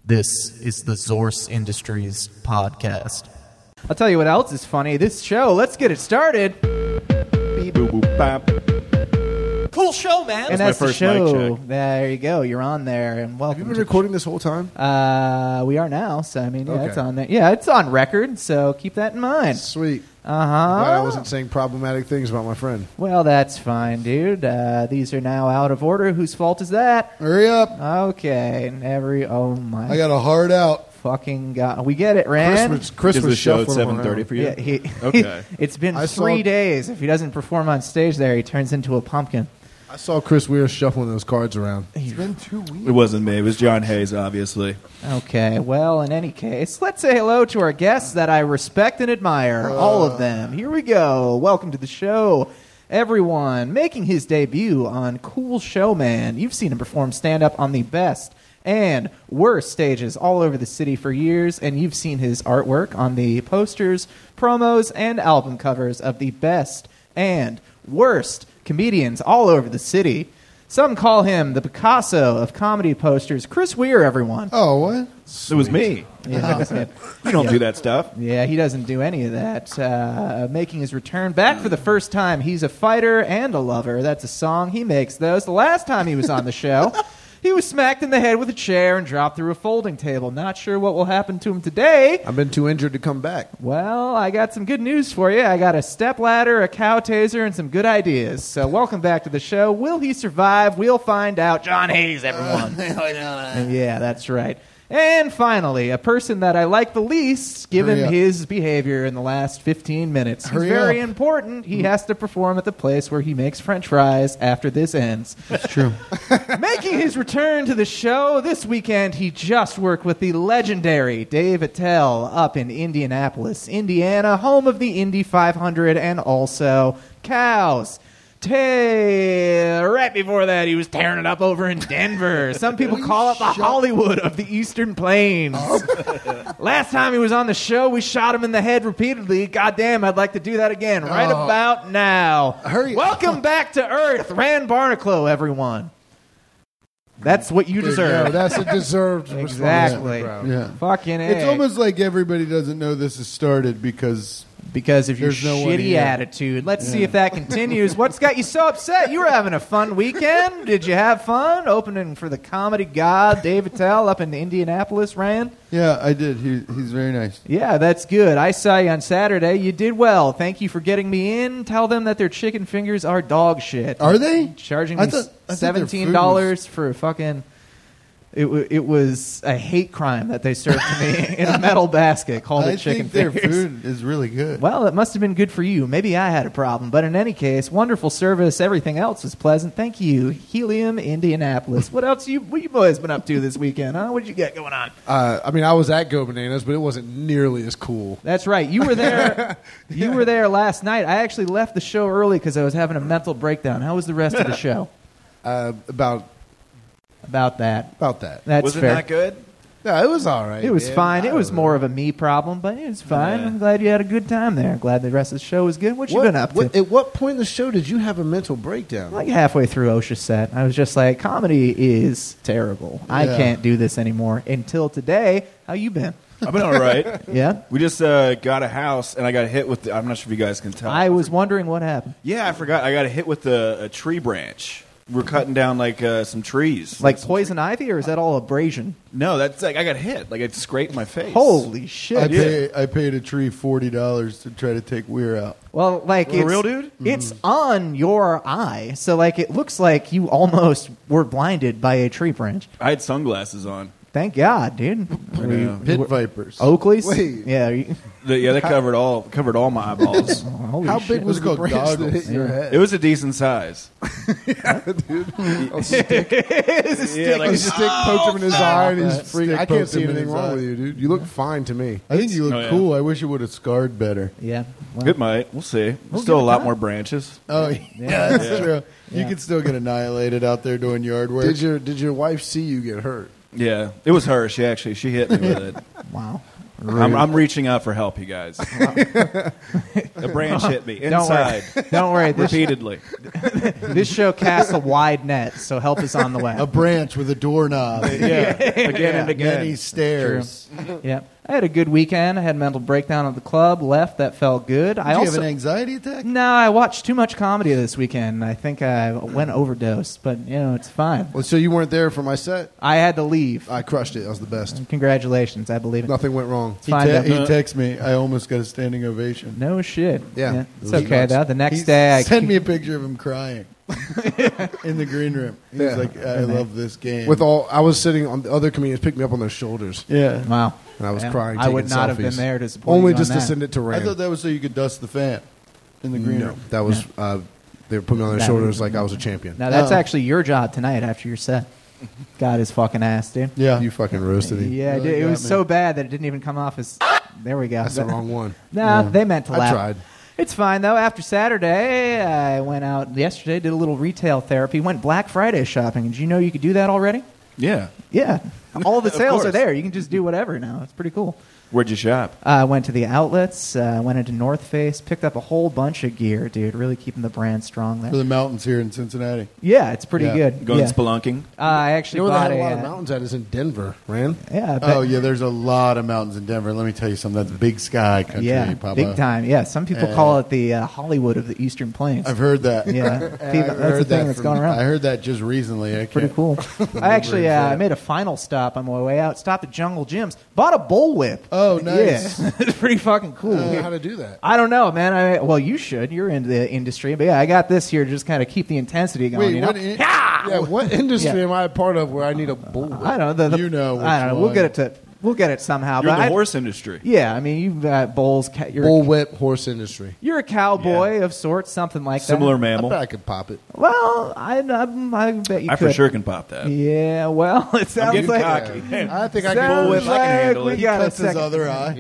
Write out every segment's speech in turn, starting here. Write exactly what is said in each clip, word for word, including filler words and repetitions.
This is the Zorse Industries podcast. I'll tell you what else is funny. This show, let's get it started. Beep, boop, boop, bop. Cool show, man. And That's that's my the first mic show. check. There you go. You're on there. And welcome. Have you been to- recording this whole time? Uh, we are now. So, I mean, yeah, Okay. it's on there. Yeah, it's on record. So keep that in mind. Sweet. Uh-huh. Glad I wasn't saying problematic things about my friend. Well, that's fine, dude. Uh, these are now out of order. Whose fault is that? Hurry up. Okay. And every, oh my I got a hard out. fucking God. We get it, Rand. Christmas, Christmas Is the show at shuffling seven thirty around. for you? Yeah, he, Okay. It's been I three saw- days. If he doesn't perform on stage there, he turns into a pumpkin. I saw Chris Weir shuffling those cards around. It's been two weeks. It wasn't me. It was John Hayes, obviously. Okay, well, in any case, let's say hello to our guests that I respect and admire, all of them. Here we go. Welcome to the show, everyone. Making his debut on Cool Showman. You've seen him perform stand-up on the best and worst stages all over the city for years, and you've seen his artwork on the posters, promos, and album covers of the best and worst comedians all over the city. Some call him the Picasso of comedy posters. Chris Weir, everyone. Oh, what? It was me. Yeah, that's it. You don't Yeah. do that stuff. Yeah, he doesn't do any of that. Uh, making his return back for the first time. He's a fighter and a lover. That's a song. He makes those. The last time he was on the show, he was smacked in the head with a chair and dropped through a folding table. Not sure what will happen to him today. I've been too injured to come back. Well, I got some good news for you. I got a step ladder, a cow taser, and some good ideas. So welcome back to the show. Will he survive? We'll find out. John Hayes, everyone. And yeah, that's right. And finally, a person that I like the least, given Hurry up. his behavior in the last fifteen minutes. He's Hurry very up. important. He has to perform at the place where he makes French fries after this ends. That's true. Making his return to the show this weekend, he just worked with the legendary Dave Attell up in Indianapolis, Indiana, home of the Indy five hundred and also cows. Tay, right before that, he was tearing it up over in Denver. Some people call it the Hollywood of the Eastern Plains. Last time he was on the show, we shot him in the head repeatedly. Goddamn, I'd like to do that again right Oh. about now. Hurry- Welcome back to Earth, Rand Barnacle, everyone. That's what you deserve. No, that's a deserved response. Exactly. from the crowd. Yeah. Fucking A. It's almost like everybody doesn't know this has started because because of your There's no one shitty here. attitude. Let's see if that continues. What's got you so upset? You were having a fun weekend. Did you have fun opening for the comedy god Dave Attell up in Indianapolis, Ryan? yeah, I did. He, he's very nice. Yeah, that's good. I saw you on Saturday. You did well. Thank you for getting me in. Tell them that their chicken fingers are dog shit. Are they? Charging I me thought- I thought their seventeen food dollars for a fucking. It, w- it was a hate crime that they served to me in a metal basket called I it chicken think their fingers. food is really good. Well, it must have been good for you. Maybe I had a problem. But in any case, wonderful service. Everything else was pleasant. Thank you. Helium, Indianapolis. What else you what you boys been up to this weekend, huh? What did you get going on? Uh, I mean, I was at Go Bananas, but it wasn't nearly as cool. That's right. You were there. You were there last night. I actually left the show early because I was having a mental breakdown. How was the rest of the show? Uh, about About that. about that. That's was it fair. not good? Yeah, it was all right. It was man. fine. I It was don't more know. of a me problem, but it was fine. Yeah. I'm glad you had a good time there. Glad the rest of the show was good. What you What- been up to? what- at what point in the show did you have a mental breakdown? Like halfway through OSHA set, I was just like, comedy is terrible. I Yeah. can't do this anymore. Until today, how you been? I've been all right. Yeah? We just uh, got a house, and I got hit with the... I'm not sure if you guys can tell. I was wondering what happened. Yeah, I forgot. I got hit with a, a tree branch. We're cutting down, like, uh, some trees. Like some poison ivy, or is that all abrasion? tre- No, that's like... I got hit. Like, it scraped my face. Holy shit. I, pay, I paid a tree forty dollars to try to take Weir out. Well, like, For it's, real, dude? It's on your eye. So, like, it looks like you almost were blinded by a tree branch. I had sunglasses on. Thank God, dude. I know. Pit vipers. Oakley's? Wait. Yeah. you- The- yeah, they covered all covered all my eyeballs. Holy How shit. big was Those the are called branch that goggles. hit your Yeah. head? It was a decent size. It's a stick. Yeah, like- a stick poked him in his eye, and he's That freaking. stick I can't poked see him in anything his wrong eye. with you, dude. You look fine to me. I think you look Oh, yeah. cool. I wish it would have scarred better. Yeah. Well, It might. We'll see. We'll Still give a it lot time. more branches. Oh, yeah, that's Yeah. true. You Yeah. can still get annihilated out there doing yard work. Did your Did your wife see you get hurt? Yeah, it was her. She actually she hit me with it. wow. I'm, I'm reaching out for help, you guys. The branch hit me Don't worry. inside Don't worry. This, repeatedly. this show casts a wide net, so help is on the way. A branch with a doorknob. Yeah, again and again. Many stairs. Yeah, I had a good weekend. I had a mental breakdown at the club. Left. That felt good. Did I you also have an anxiety attack? no. I watched too much comedy this weekend. I think I went overdose, but you know it's fine. Well, so you weren't there for my set? I had to leave. I crushed it. I was the best. Congratulations. I believe it. Nothing went wrong. He, Find te- out. he texted me. I almost got a standing ovation. No shit. Yeah. It It's was okay nuts. though. The next He day I sent me a picture of him crying in the green room. He's Yeah. like, I love this game. With all, I was sitting on the other comedians picked me up on their shoulders, yeah. Wow. and I was Yeah. crying. I would taking not have selfies. been there to support Only you on just to that. send it to I Rand. thought that was so you could dust the fan in the green no, room. that was uh, they were putting me on their That- shoulders like I was a champion. Now that's Oh. actually your job tonight after your set. Got his fucking ass, dude. Yeah. You fucking roasted him. Yeah, Really it, it got was me. so bad that it didn't even come off as. There we go. That's the wrong one. Nah, they meant to I laugh. tried. It's fine though. After Saturday, I went out yesterday, did a little retail therapy, went Black Friday shopping. Did you know you could do that already? Yeah. Yeah, all the Of sales are course. there. You can just do whatever now. It's pretty cool. Where'd you shop? I uh, went to the outlets, uh, went into North Face, picked up a whole bunch of gear, dude. Really keeping the brand strong there. For the mountains here in Cincinnati. Yeah, it's pretty Yeah. good. Going yeah. spelunking? Uh, I actually You know where bought they had a lot a. of uh, mountains at is in Denver, Rand. yeah, I bet- Oh, yeah, there's a lot of mountains in Denver. Let me tell you something. That's big sky country, yeah, Papa. big time. Yeah, some people Uh, call it the uh, Hollywood of the Eastern Plains. I've heard that. Yeah, I've People- that's the heard thing that that's from- going around. I heard that just recently. I Pretty can't- cool. I actually uh, I exact. made a final stop on my way out. Stopped at Jungle Gyms. Bought a bullwhip. Oh, nice. Yeah, it's pretty fucking cool. I don't know how to do that. I don't know, man. I well, you should. You're into the industry, but yeah, I got this here to just kind of keep the intensity going. Wait, you know? what? In- Yeah, what industry Yeah. am I a part of where I need a bull whip? I don't know. The, the, You know I don't which know. We'll one. get it to. We'll get it somehow. You're but in the I- horse industry. Yeah, I mean, you've got bulls. Ca- you're Bull a, whip horse industry. you're a cowboy of sorts, something like Similar that. mammal. I bet I could pop it. Well, I, I, I bet you I could. for sure can pop that. Yeah. Well, it I'm sounds getting like. cocky. I think I Sounds can bull whip, I can like handle we it. He got a cuts his second- other eye.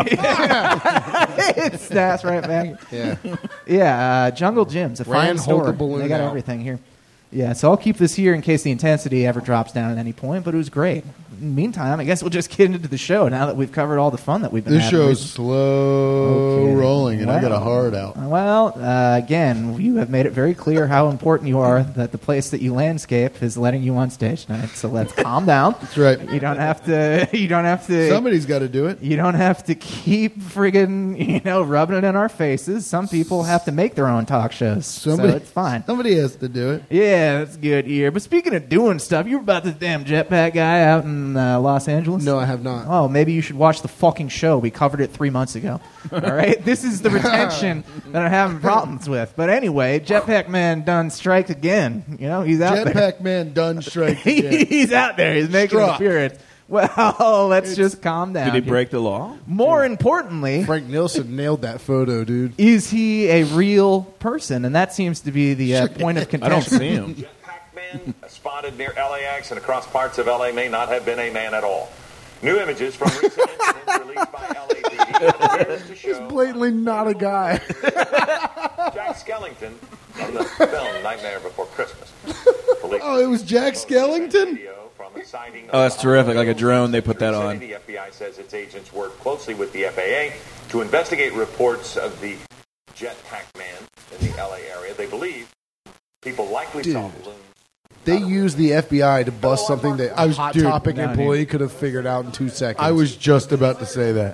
Yeah, it snaps right back. yeah. Yeah, uh, Jungle Gyms, a fine Rand, hold store. the balloon They got out. everything here. Yeah, so I'll keep this here in case the intensity ever drops down at any point. But it was great. In the meantime, I guess we'll just get into the show now that we've covered all the fun that we've been This having. show's slow Okay. rolling, and I got a Wow. heart out. Well, uh, again, you have made it very clear how important you are that the place that you landscape is letting you on stage tonight. So let's calm down. That's right. You don't have to. You don't have to. Somebody's got to do it. You don't have to keep friggin', you know, rubbing it in our faces. Some people have to make their own talk shows, Somebody, so it's fine. Somebody has to do it. Yeah, that's good here. But speaking of doing stuff, you were about this damn jetpack guy out in uh, Los Angeles? No, I have not. Oh, maybe you should watch the fucking show. We covered it three months ago. All right? This is the retention that I'm having problems with. But anyway, Jetpack Man done strike again. You know, he's out there. Jetpack Man done strike again. He's out there. He's making an Struck. appearance. Well, let's just calm down. Did he here. break the law? More importantly, Frank Nielsen nailed that photo, dude. is he a real person? And that seems to be the uh, point of I don't contention. see him. Jetpack Man spotted near L A X and across parts of L A may not have been a man at all. New images from recent incidents released by L A P D appears to show Blatantly not a guy. Jack Skellington from the film Nightmare Before Christmas. Police Oh, it was Jack Skellington? video from a sighting Oh, that's of- terrific. Like a drone, they put that on. The F B I says its agents worked closely with the F A A to investigate reports of the Jetpack Man in the L A area. They believe people likely saw Dude. balloons. They used the F B I to bust something that I a was- Hot dude, Topic down employee could have figured out in two seconds. I was just about to say that.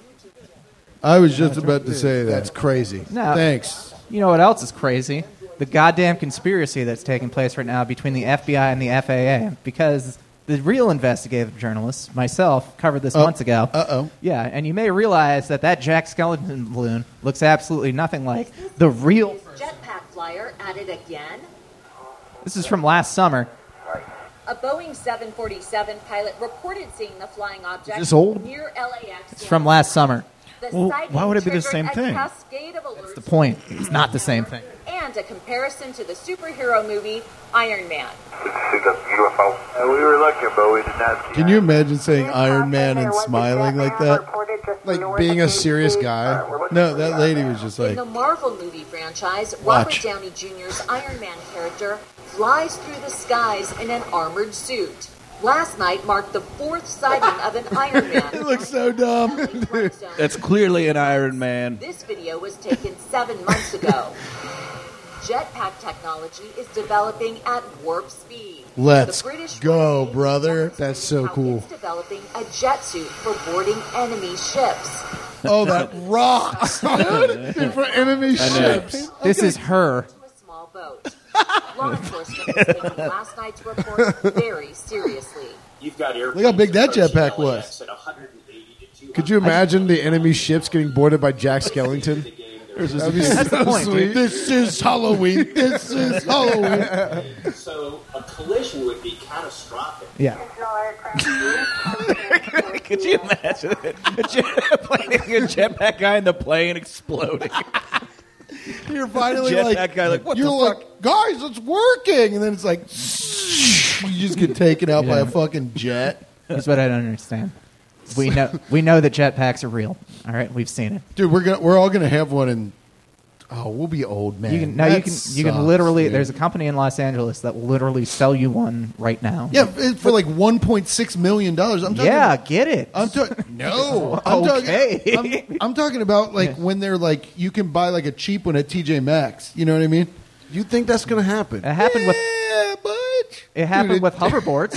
I was just about to say that. That's crazy. No. Thanks. You know what else is crazy? The goddamn conspiracy that's taking place right now between the F B I and the F A A. Because the real investigative journalists, myself, covered this Oh, months ago. uh-oh. Yeah, and you may realize that that Jack Skellington balloon looks absolutely nothing like the real. Jetpack flyer added again. This is from last summer. A Boeing seven forty-seven pilot reported seeing the flying object Is this old? near L A X. It's from last summer. The Well, sighting why would it be the triggered same a thing? cascade of alerts The point. It's not the same thing. and a comparison to the superhero movie Iron Man. See the U F O? Uh, we were looking, but we did not see Can you imagine saying Iron Man and smiling like that? Like being a serious guy. No, that lady was just In like, the Marvel movie franchise, Watch. Robert Downey Junior's Iron Man character flies through the skies in an armored suit. Last night marked the fourth sighting of an Iron Man. It looks so dumb. That's clearly an Iron Man. This video was taken seven months ago. Jetpack technology is developing at warp speed. Let's The British go, Royal brother. Navy That's so how cool. It's developing a jet suit for boarding enemy ships. Oh, that rocks, dude. Dude, for enemy ships. This is her. To a small boat. Law enforcement is taking last night's report very seriously. You've got airplanes Look how big that approaching jetpack L A was. X at one hundred eighty to two hundred. Could you imagine the enemy ships getting boarded by Jack Skellington? That'd be That's the so point, sweet. dude. This is Halloween. This is Halloween. So a collision would be catastrophic. Yeah. Could you imagine it? A, jet, a jetpack guy in the plane exploding. You're finally Jetpack like, guy like, what you're the like, fuck? guys, it's working, and then it's like, you just get taken out by Yeah. a fucking jet. Here's what I don't understand. We know we know that jetpacks are real. All right, we've seen it. Dude, we're gonna we're all gonna have one, and oh, we'll be old, man. You can no, you That can you sucks, can literally. dude. There's a company in Los Angeles that will literally sell you one right now. yeah it- for like one point six million dollars. I'm talking. yeah, get it. I'm talking. No, I'm Okay. talking. I'm, I'm talking about like when they're like you can buy like a cheap one at T J Maxx. You know what I mean? You think that's going to happen? It happened with Yeah, but it happened Dude, with hoverboards.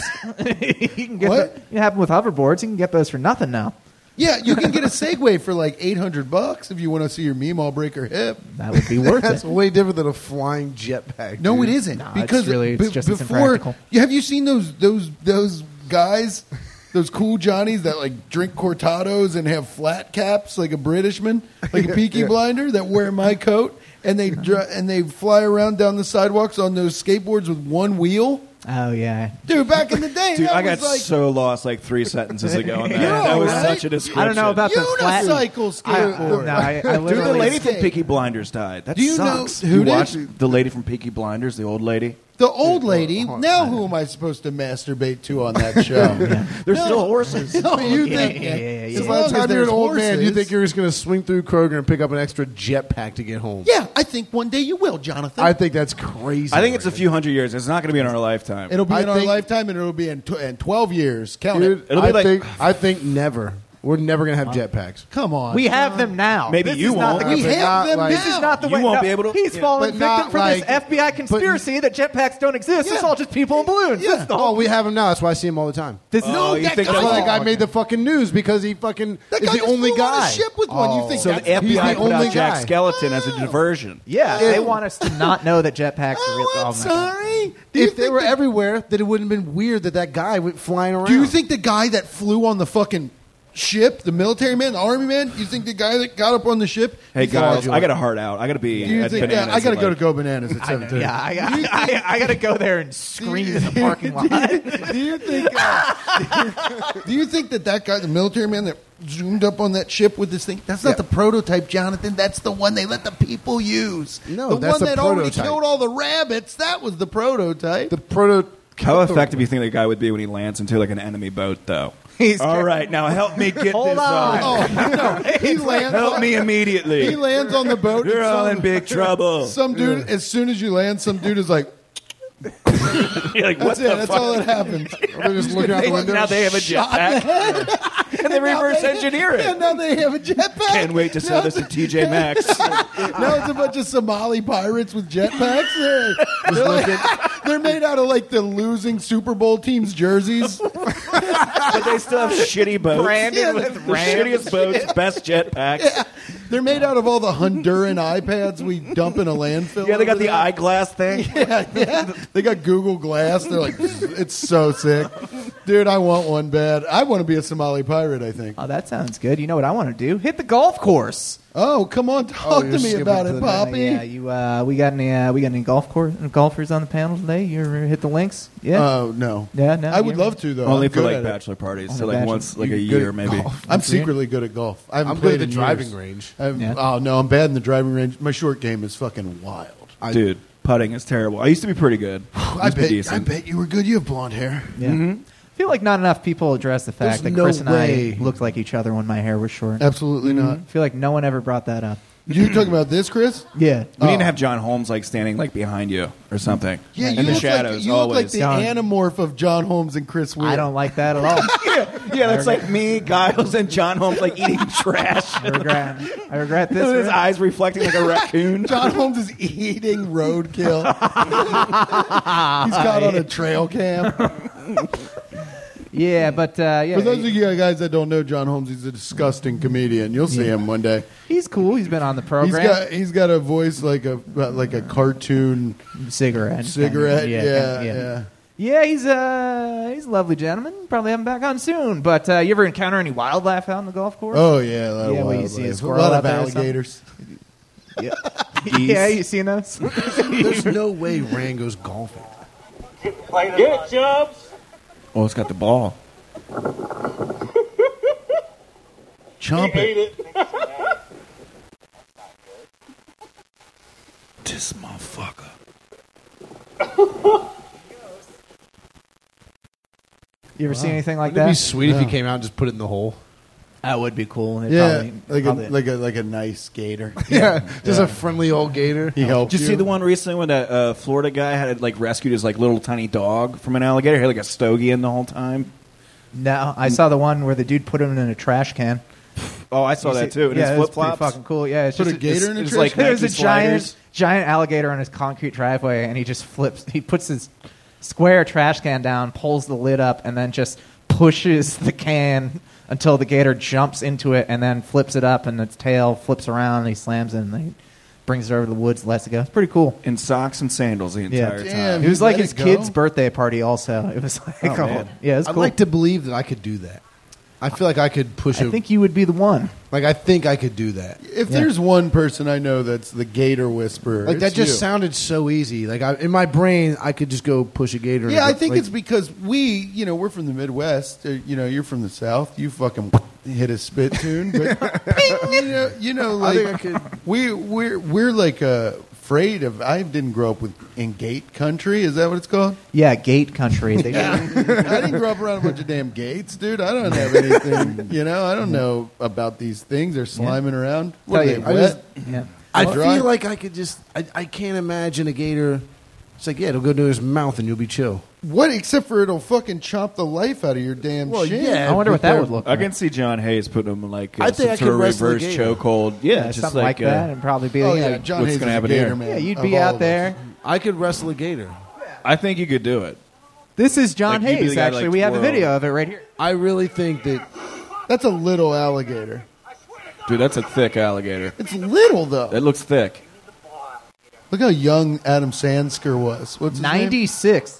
you can get What? the- it happened with hoverboards. You can get those for nothing now. Yeah, you can get a Segway for like eight hundred bucks if you want to see your Meemaw break her hip. That would be worth That's it. way different than a flying jetpack. No, dude. it isn't. Nah, it's because really- it's be- just as before. impractical. Yeah, have you seen those those those guys, those cool Johnnies that like drink cortados and have flat caps like a Britishman, like a Peaky Blinder that wear my coat and they dr- and they fly around down the sidewalks on those skateboards with one wheel? Oh yeah. Dude, back in the day, Dude, that I got was like so lost like three sentences ago on that. Yeah, that was right? such a description. I don't know about the flat unicycle I, skateboard. no, I, I Dude, literally the lady from Escape. Peaky Blinders died. That Do you know sucks. who you did? watched the lady from Peaky Blinders, the old lady? The old lady. Now, who am I supposed to masturbate to on that show? There's still horses. No, you Yeah, think yeah, yeah, yeah, yeah. as By the long time as you're there's an old man, you horses- think you're just going to swing through Kroger and pick up an extra jetpack to get home. Yeah, I think one day you will, Jonathan. I think that's crazy. I think it's a Randy. few hundred years. It's not going to be in our lifetime. It'll be I in our think- lifetime, and it'll be in, tw- in twelve years. Count Dude, it. It'll be I like- think I think never. We're never going to have jetpacks. Come on. we have them now. Maybe This you is not won't. the- We But have not them like- now. This is not the You way. won't no, be able to- He's yeah. fallen But victim not for like- this F B I conspiracy that jetpacks don't exist. It's Yeah. all just people in balloons. Yeah. That's the Oh, whole. we have him now. That's why I see him all the time. This Oh, no, you that think guy- That's why that guy Oh, made the fucking news because he fucking That is guy the just only flew on a guy. ship with one. You think so that's the F B I he's the put only out Jack guy. Skeleton as a diversion. Yeah, If- they want us to not know that jetpacks are real. Oh, I'm my God. sorry. Do you If they think were that- everywhere, then it wouldn't have been weird that that guy went flying around. Do you think the guy that flew on the fucking ship, the military man, the army man, you think the guy that got up on the ship? Hey he guys, fraudulent? I got a heart out. I got to be Do you at think Bananas. that? I got to at, go like- to Go Bananas at I seven know, thirty. yeah, I, I, I, I got to go there and scream in the parking lot. Do you think? Uh, do you think that that guy, the military man that zoomed up on that ship with this thing, that's not Yeah. the prototype, Jonathan? That's the one they let the people use. No, the that's one the that already prototype. killed all the rabbits. That was the prototype. the proto? How effective do you think the guy would be when he lands into like an enemy boat, though? He's All right, now help me get Hold this on. on. oh no, he lands. Help on, me immediately. He lands on the boat. You're and all some- in big trouble. Some dude, as soon as you land, some dude is like, You're like, what "That's it. the That's fuck? all that happens." They're just looking out the window. Now they have a jetpack. and they reverse engineer Yeah, it. now they have a jetpack. Can't wait to sell this to T J Maxx. Now it's a bunch of Somali pirates with jetpacks. They're, they're, like- they're made out of like the losing Super Bowl team's jerseys. But they still have shitty boats. Branded Yeah, with the the Rams. shittiest boats, best jetpacks. Yeah, They're made out of all the Honduran iPads we dump in a landfill. they got over the there. eyeglass thing. Yeah, yeah. They got Google Glass. They're like, it's so sick. Dude, I want one bad. I want to be a Somali pirate, I think. Oh, that sounds good. You know what I want to do? Hit the golf course. Oh, come on. Talk to you're me skipping about to it, the- Poppy. Uh, yeah, you. Uh, we got any? Uh, we got any golf course golfers on the panel today? You ever hit the links? Yeah. Oh, no. Yeah, no, I would you- love to, though. Only I'm for good like at it. bachelor parties. On So a like bachelor- once, like a You're good year at maybe. golf. I'm secretly good at golf. I haven't I'm played good at in the years. driving range. I've- Yeah. Oh, no, I'm bad in the driving range. My short game is fucking wild. Dude, putting is terrible. I used to be pretty good. I Used to be bet, I decent. bet you were good. You have blonde hair. Yeah. I feel like not enough people address the fact There's that no Chris and way. I looked like each other when my hair was short. Absolutely not. I feel like no one ever brought that up. You're talking about this, Chris? Yeah. We Oh. need to have John Holmes like standing like behind you or something. Yeah, you in the look shadows. like, you always. look like the John. anamorph of John Holmes and Chris Weir. I don't like that at all. yeah, that's like me, Giles, and John Holmes like eating trash. I regret. I regret this. His Rick. eyes reflecting like a raccoon. John Holmes is eating roadkill. He's caught on a trail cam. Yeah, but uh, yeah, For those of he- you guys that don't know John Holmes, he's a disgusting comedian. You'll see him one day. he's cool. He's been on the He's program. got he's got a voice like a like a cartoon cigarette. cigarette. Yeah, Yeah, yeah. yeah. Yeah, he's uh he's a lovely gentleman. Probably have him back on soon. But uh, you ever encounter any wildlife out on the golf course? Oh yeah, a lot Yeah, of well, you see a wildlife. squirrel lot out of there or something? alligators. Yeah, you seen those? There's no way Rand goes golfing. Get it, Chubbs. Oh, it's got the ball. Chomp it. it. This motherfucker. You ever seen anything like It'd be that? sweet if Yeah. he came out and just put it in the hole. That would be cool. It'd Yeah, probably- like probably- a like a like a nice skater. Yeah, just a friendly old gator. He helped Did you see the one recently when that uh, Florida guy had like rescued his like little tiny dog from an alligator? He had like a stogie in the whole time. No, I saw the one where the dude put him in a trash can. Oh, I saw You that see- too. And yeah, his it was flip flops. pretty fucking cool. Yeah, it's Put just a gator in a it's trash like can? There's a Nike giant, sliders. giant alligator on his concrete driveway, and he just flips. He puts his square trash can down, pulls the lid up, and then just pushes the can until the gator jumps into it, and then flips it up, and its tail flips around, and he slams it, and he brings it over to the woods, lets it go. It's pretty cool. In socks and sandals the Yeah. entire Damn. time. It was He like let his it go? kid's birthday party. Also, it was like, Oh, oh, man. yeah, it's I'd cool. like to believe that I could do that. I feel like I could push I a think you would be the one. like I think I could do that. If Yeah. there's one person I know that's the gator whisperer, Like that it's just you. sounded so easy. Like I, in my brain, I could just go push a gator. Yeah, I and go- think like, it's because we, you know, we're from the Midwest. Uh, you know, you're from the South. You fucking hit a spit tune, but ping, you know, you know, I like think I could. we we're we're like uh, afraid of. I didn't grow up with in gate country. Is that what it's called? Yeah, gate country. They I didn't grow up around a bunch of damn gates, dude. I don't have anything. You know, I don't know about these things. They're sliming around. What are Tell they, you, I wet? just- yeah. I Dry? feel like I could just. I, I can't imagine a gator. It's like yeah, it'll go to his mouth and you'll be chill. What? Except for it'll fucking chop the life out of your damn Well, shit. yeah. I wonder what that they're- would look I like. can see John Hayes putting him in like uh, I think some I sort could of wrestle a reverse gator. chokehold. Yeah, Yeah, just something like, like, uh, that, and probably be Oh like, yeah, yeah, John what's Hayes gonna is a happen gator here? man. yeah, you'd of be all out of there. us. I could wrestle a gator. I think you could do it. This is John Like, you'd be Hayes. the guy to, Actually, like, we have a twirl. video of it right here. I really think that. That's a little alligator. Dude, that's a thick alligator. It's little though. That looks thick. Look how young Adam Sandsker was. What's his name? ninety-six.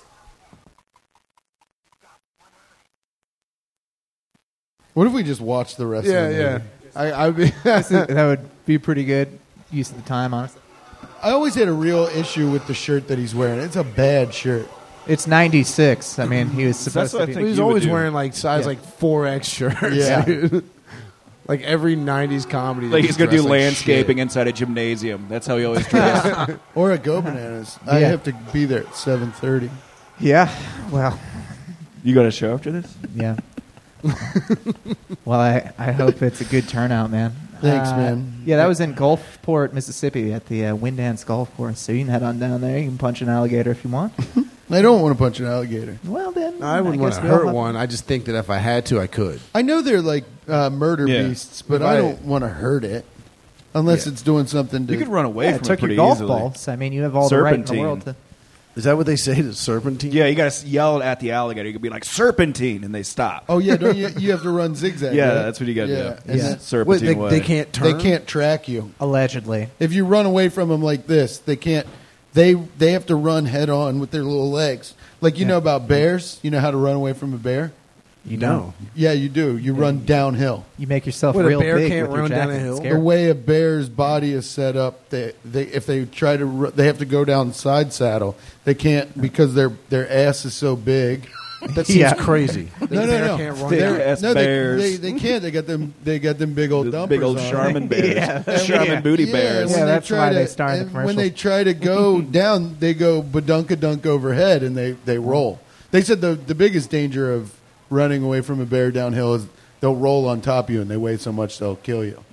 What if we just watched the rest Yeah, of the yeah. movie? I, I'd be. This is- that would be pretty good use of the time, honestly. I always had a real issue with the shirt that he's wearing. It's a bad shirt. It's ninety-six. I mean, he was supposed what to I be. think He's you would always do. wearing like size Yeah. like four X shirts. Yeah. dude. Like every nineties comedy. Like they he's just gonna do dress like landscaping shit. inside a gymnasium. That's how he always dresses. Or a Go Bananas. I Yeah. have to be there at seven thirty. Yeah. Well. You got a show after this? Yeah. Well, I, I hope it's a good turnout, man. Thanks, Uh, man. Yeah, that was in Gulfport, Mississippi, at the uh, Windance Golf Course. So you can head on down there. You can punch an alligator if you want. I don't want to punch an alligator. Well, then I wouldn't want guess to we all hurt have- one. I just think that if I had to, I could. I know they're like uh, murder Yeah. beasts, but If I I- don't want to hurt it unless Yeah. it's doing something to. You could run away Yeah, from took it pretty your golf easily. balls. I mean, you have all the right in the Serpentine. world to. Is that what they say to serpentine? Yeah, you got to yell at the alligator. You could be like serpentine, and they stop. Oh yeah, don't you? You have to run zigzag. yeah, right? that's what you got to Yeah, do. and Yeah. then Wait, Serpentine they, way. they can't turn. they can't track you. Allegedly. If you run away from them like this, they can't. They they have to run head on with their little legs. Like you Yeah. know about bears. You know how to run away from a bear. You No. know. Yeah, you do. You run downhill. You make yourself Wait, a real bear big can't with your run down jacket a and hill? scare The 'em. way a bear's body is set up, they, they if they try to, ru- they have to go down side saddle. They can't because their their ass is so big. That seems Yeah. crazy. No, The no, bear no. can't run Thick down. ass no, they, bears. they they can't. They got them. They got them big old The dumpers big old on. Charmin bears. Yeah. Charmin Yeah. booty Yeah, bears. when Yeah, they that's try why to- they star in the and When they commercials. try to go down, they go badunka dunk overhead and they, they roll. They said the the biggest danger of running away from a bear downhill is they'll roll on top of you and they weigh so much they'll kill you.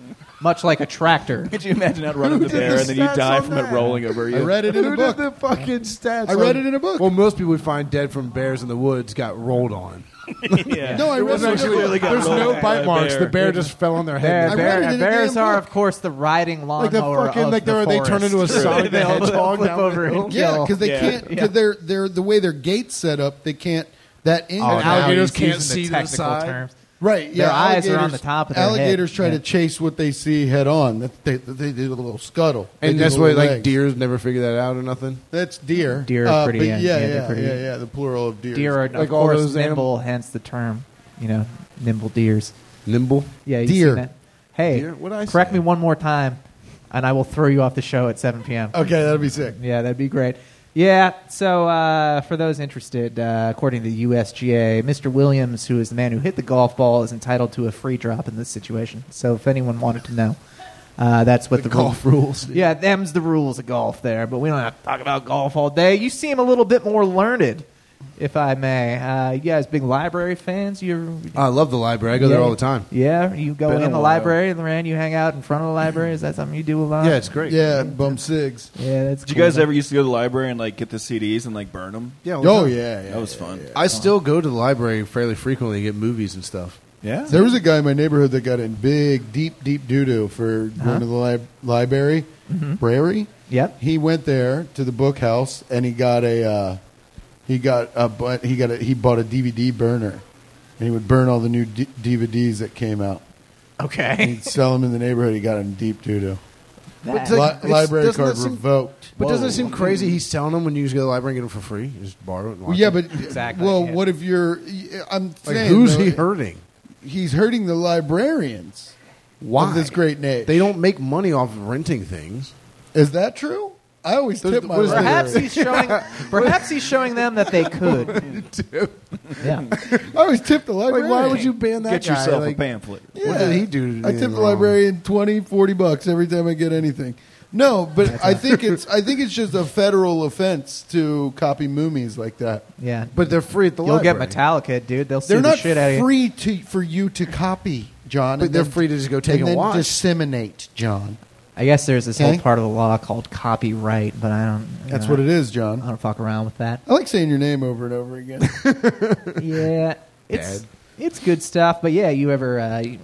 much like a tractor. Could you imagine outrunning the did bear the and then you stats die on from that? it rolling over you? I read it in a Who book. did the fucking stats? I read on- it in a book. Well, most people would find dead from bears in the woods got rolled on. yeah. No, I read it in a Clearly book. got There's rolled no by bite a marks. bear. The bear just fell on their Bear, head. I bear, read it in and a bears damn are, book. of course, the riding Like the lawnmower fucking of like the they they turn forest. into a Sonic the They'll- they'll Hedgehog flip down over the hill. and Yeah, kill. because they Yeah. can't. Because they're they're the way their gates set up. They can't. That Oh, English now alligators he's can't using see the to the technical side. terms. right. Yeah, Their eyes are on alligators- the top of their head. Alligators try Yeah. to chase what they see head on. That they they do a little scuttle. They And do that's the why little like legs. deers never figure that out or nothing. That's deer. Deer are Uh, pretty, but yeah, yeah, yeah, yeah, they're pretty- yeah, yeah. The plural of deer. Deer are, Like of all course, those nimble, hence the term, you know, nimble deers. Nimble. Yeah, you Deer. seen that? Hey, Deer? What'd I correct say? me one more time, and I will throw you off the show at seven p.m. Okay, that'd be sick. Yeah, that'd be great. Yeah, so uh, for those interested, uh, according to the U S G A, Mister Williams, who is the man who hit the golf ball, is entitled to a free drop in this situation. So if anyone wanted to know, uh, that's what the, golf rule- rules. Yeah, them's the rules of golf there, but we don't have to talk about golf all day. You seem a little bit more learned, if I may. Uh, you guys big library fans? You I love the library. I go there all the time. Yeah, you go Been a in the while. library, and then you hang out in front of the library. Is that something you do a lot? Yeah, it's great. Yeah, bum cigs. Yeah, that's Did you cool. guys ever used to go to the library and like get the C Ds and like burn them? Yeah. all the Oh time. yeah, yeah. That was yeah, fun. yeah. I still go to the library fairly frequently to get movies and stuff. Yeah. There was a guy in my neighborhood that got in big, deep, deep doo doo for going to the li- library. Brary. Yep. He went there to the book house and he got a uh, he got a bu- he got a, he bought a D V D burner and he would burn all the new D- D V Ds that came out. And Okay. he'd sell them in the neighborhood. He got in deep doo doo. That- It's like- Li- library doesn't card that seem- revoked. But doesn't it seem crazy he's selling them when you just go to the library and get them for free? You just borrow it and watch Well, yeah, it? but Exactly, well, yeah. what if you're? I'm Like, saying who's though, he hurting? He's hurting the librarians. Why? Of this great name. They don't make money off of renting things. Is that true? I always There's- tip my what is the- Perhaps librarians. he's showing. Perhaps he's showing them that they could. Yeah. I always tip the Like, librarian. why would you ban that Get guy? yourself Like, a pamphlet. What did he do? to I do tip the wrong? librarian twenty, forty bucks every time I get anything. No, but I think it's I think it's just a federal offense to copy movies like that. Yeah. But they're free at the You'll library. get Metallica, dude. They'll sue They're the not shit out of you. free to for you to copy, John. But and they're then- free to just go take and and then watch. disseminate, John. I guess there's this Okay. whole part of the law called copyright, but I don't. you That's know, what it is, I John. don't fuck around with that. I like saying your name over and over again. Yeah, it's Dad. it's good stuff. But yeah, you ever uh, you,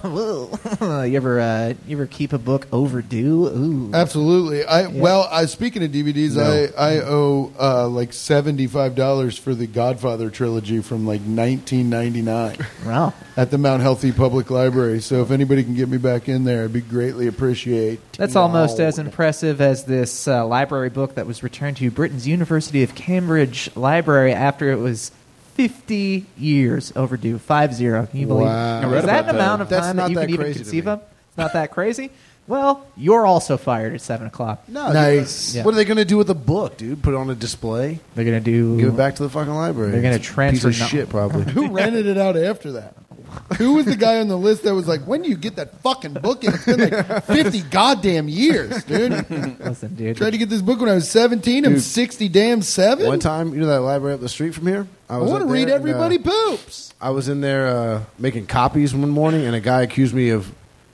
you ever uh, you ever keep a book overdue? Ooh. Absolutely. I well, I speaking of D V Ds, I I owe uh, like seventy five dollars for the Godfather trilogy from like nineteen ninety nine Wow. at the Mount Healthy Public Library. So if anybody can get me back in there, I'd be greatly appreciated. That's almost as impressive as this uh, library book that was returned to Britain's University of Cambridge Library after it was fifty years overdue. Five zero. Can you believe? Wow. I read Is that about an amount that. of That's time not that you that can even crazy to conceive me. of? It's not that crazy. Well, you're also fired at seven o'clock. No, Nice. dude, What are they going to do with the book, dude? Put it on a display? They're gonna do. Give it back to the fucking library. They're gonna It's a transfer Piece of no- shit, probably. Who rented it out after that? Who was the guy on the list that was like, when do you get that fucking book in? It's been like fifty goddamn years, dude. Listen, dude. Tried to get this book when I was seventeen. I'm Dude. sixty damn seven. One time, you know that library up the street from here? I was want to up read there and, uh, Everybody Poops. I was in there uh, making copies one morning, and a guy accused me of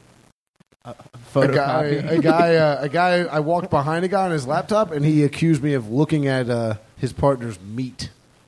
a guy. A guy. Uh, a guy. I walked behind a guy on his laptop, and he accused me of looking at uh, his partner's meat.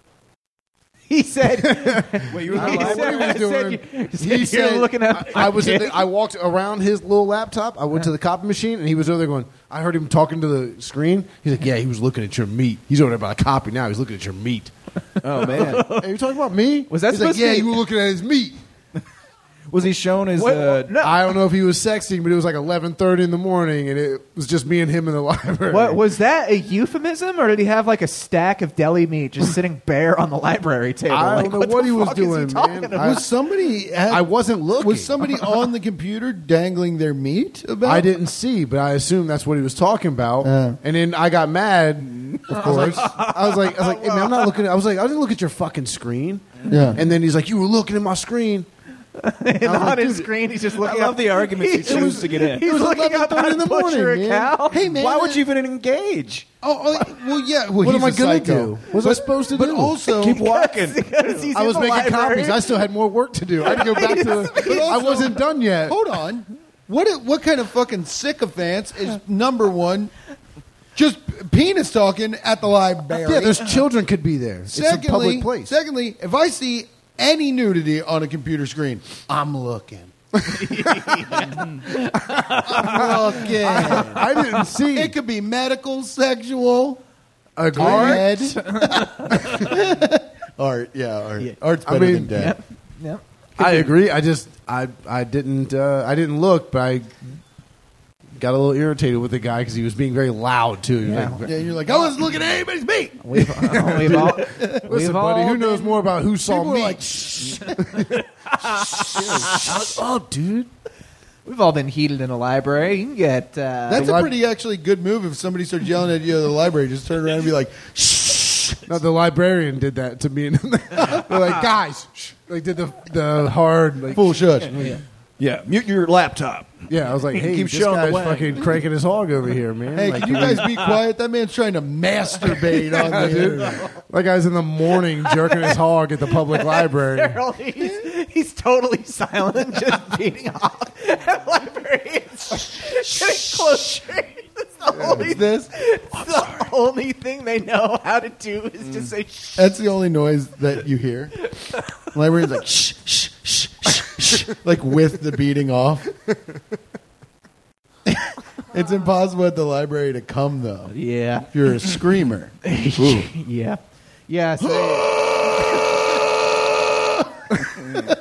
He said. Wait, you were he in the said, library? said doing- you, He said said, you're looking at. I, I was. In the, I walked around his little laptop. I went to the copy machine, and he was over there going. I heard him talking to the screen. He's like, "Yeah, he was looking at your meat. He's over there by a copy now. He's looking at your meat." Oh man, Hey, you talking about me? Was that He's like, supposed to yeah, be- you were looking at his meat. was he shown his? What- Uh, no. I don't know if he was sexting, but it was like eleven thirty in the morning, and it was just me and him in the library. What was that a euphemism, or did he have like a stack of deli meat just sitting bare on the library table? I Like, don't know what the he was fuck is doing, talking man. about? I- Was somebody? Had, I wasn't looking. Was somebody on the computer dangling their meat about? I didn't see, but I assumed that's what he was talking about. Uh. And then I got mad. Of course, I was like, I was like, hey, man, I'm not looking. At, I was like, I didn't look at your fucking screen. Yeah. And then he's like, you were looking at my screen. And on like, his dude, screen, he's just I looking love up. the arguments he He's chooses to get in. He's was looking up how eleven thirty to in the butcher morning, a man. cow. Hey man, Why would that- you even engage? Oh, oh, well, yeah. Well, What he's am I a gonna psycho. do? What was I But- supposed to but do? also, Keep working. Because he's I in was the making library. copies. I still had more work to do. I had to go back to. But I also- wasn't done yet. Hold on. What i- what kind of fucking sycophants is number one? Just penis talking at the library. Yeah, there's children could be there. It's a public place. Secondly, if I see any nudity on a computer screen, I'm looking. I'm looking. I didn't see. It could be medical, sexual, Agreed. art. Art, yeah, art. Yeah. Art's I better mean, than dead. Yep. Yep. I agree. I just I I didn't uh, I didn't look, but I got a little irritated with the guy because he was being very loud too. Yeah. Like, Yeah, you're like, I wasn't looking at anybody's meat. We've, uh, we've all, listen, we've buddy, all who knows been- more about who saw People were me? like, shh. Shut up, dude. We've all been heated in a library. You can get uh, That's The a lib- pretty actually good move. If somebody starts yelling at you at the library, just turn around and be like, shh. No, the librarian did that to me. They're like, guys, shh. Like did the the hard like Full shush. Yeah, mute your laptop. Yeah, I was like, hey, Keep this showing the guy's way. fucking cranking his hog over here, man. Hey, like, can you guys be quiet? That man's trying to masturbate on the internet. That guy's in the morning jerking his hog at the public library. Harold, he's, he's totally silent, just beating off. And the librarian's getting closer. That's the only, This, it's the only thing they know how to do is just say shh. that's the only noise that you hear. Librarian's like, shh, shh, shh, shh, shh, like with the beating off. It's impossible at the library to come, though. Yeah. If you're a screamer. Yeah. Yeah. So